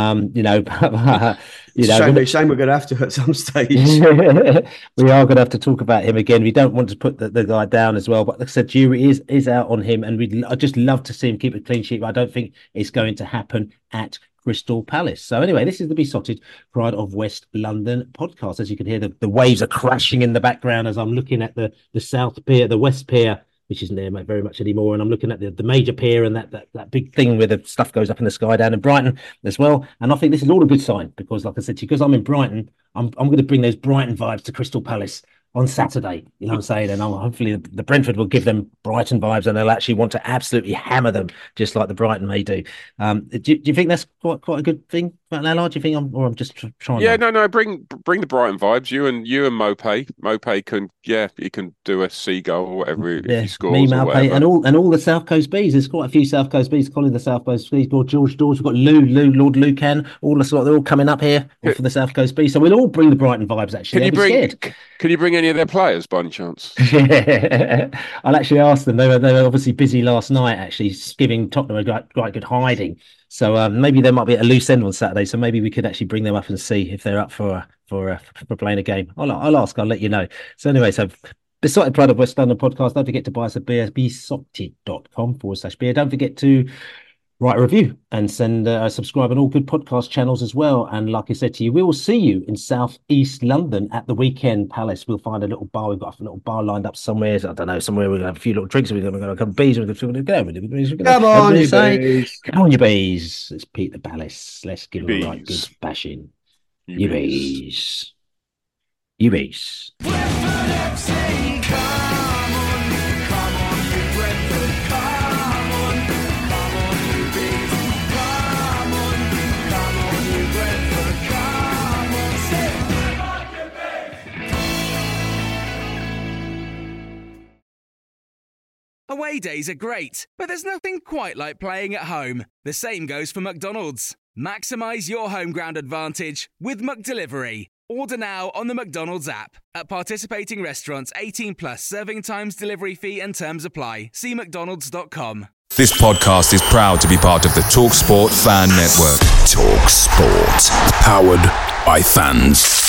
Shame we're going to have to at some stage. We are going to have to talk about him again. We don't want to put the guy down as well. But like I said, jury is out on him, and I'd just love to see him keep a clean sheet. But I don't think it's going to happen at Crystal Palace. So anyway, this is the Besotted Pride of West London podcast. As you can hear, the waves are crashing in the background as I'm looking at the South Pier, the West Pier, which isn't there very much anymore, and I'm looking at the major pier and that big thing where the stuff goes up in the sky down in Brighton as well. And I think this is all a good sign because, like I said to you, because I'm in Brighton, I'm going to bring those Brighton vibes to Crystal Palace on Saturday, you know what I'm saying? And hopefully the Brentford will give them Brighton vibes and they'll actually want to absolutely hammer them just like the Brighton may do. Do you think that's quite a good thing, Allard? Do you think I'm just trying? Yeah, no. Bring the Brighton vibes. You and Mopay. Mopay can do a seagull or whatever if he scores. Me, Mopay, and all the South Coast Bees. There's quite a few South Coast Bees. Colin, the South Coast Bees. Lord George Dawes. We've got Lord Lucan. All the sort. They're all coming up here for the South Coast Bees. So we'll all bring the Brighton vibes. Actually, Can you bring any of their players by any chance? I'll actually ask them. They were obviously busy last night, actually giving Tottenham a quite good hiding. So maybe there might be a loose end on Saturday. So maybe we could actually bring them up and see if they're up for playing a game. I'll ask. I'll let you know. So anyway, Besotted Pride of West London podcast. Don't forget to buy us a beer. besotted.com/beer. Don't forget to write a review and send subscribe on all good podcast channels as well. And like I said to you, we will see you in South East London at the weekend Palace. We'll find a little bar. We've got a little bar lined up somewhere. I don't know, somewhere we're going to have a few little drinks. We're going to come Bees. We're going to go. Come on, you Bees. Come on, you Bees. Let's beat the Palace. Let's give them a right good bashing. You Bees. You Bees. Away days are great, but there's nothing quite like playing at home. The same goes for McDonald's. Maximise your home ground advantage with McDelivery. Order now on the McDonald's app. At participating restaurants, 18 plus serving times, delivery fee and terms apply. See mcdonalds.com. This podcast is proud to be part of the TalkSport Fan Network. TalkSport. Powered by fans.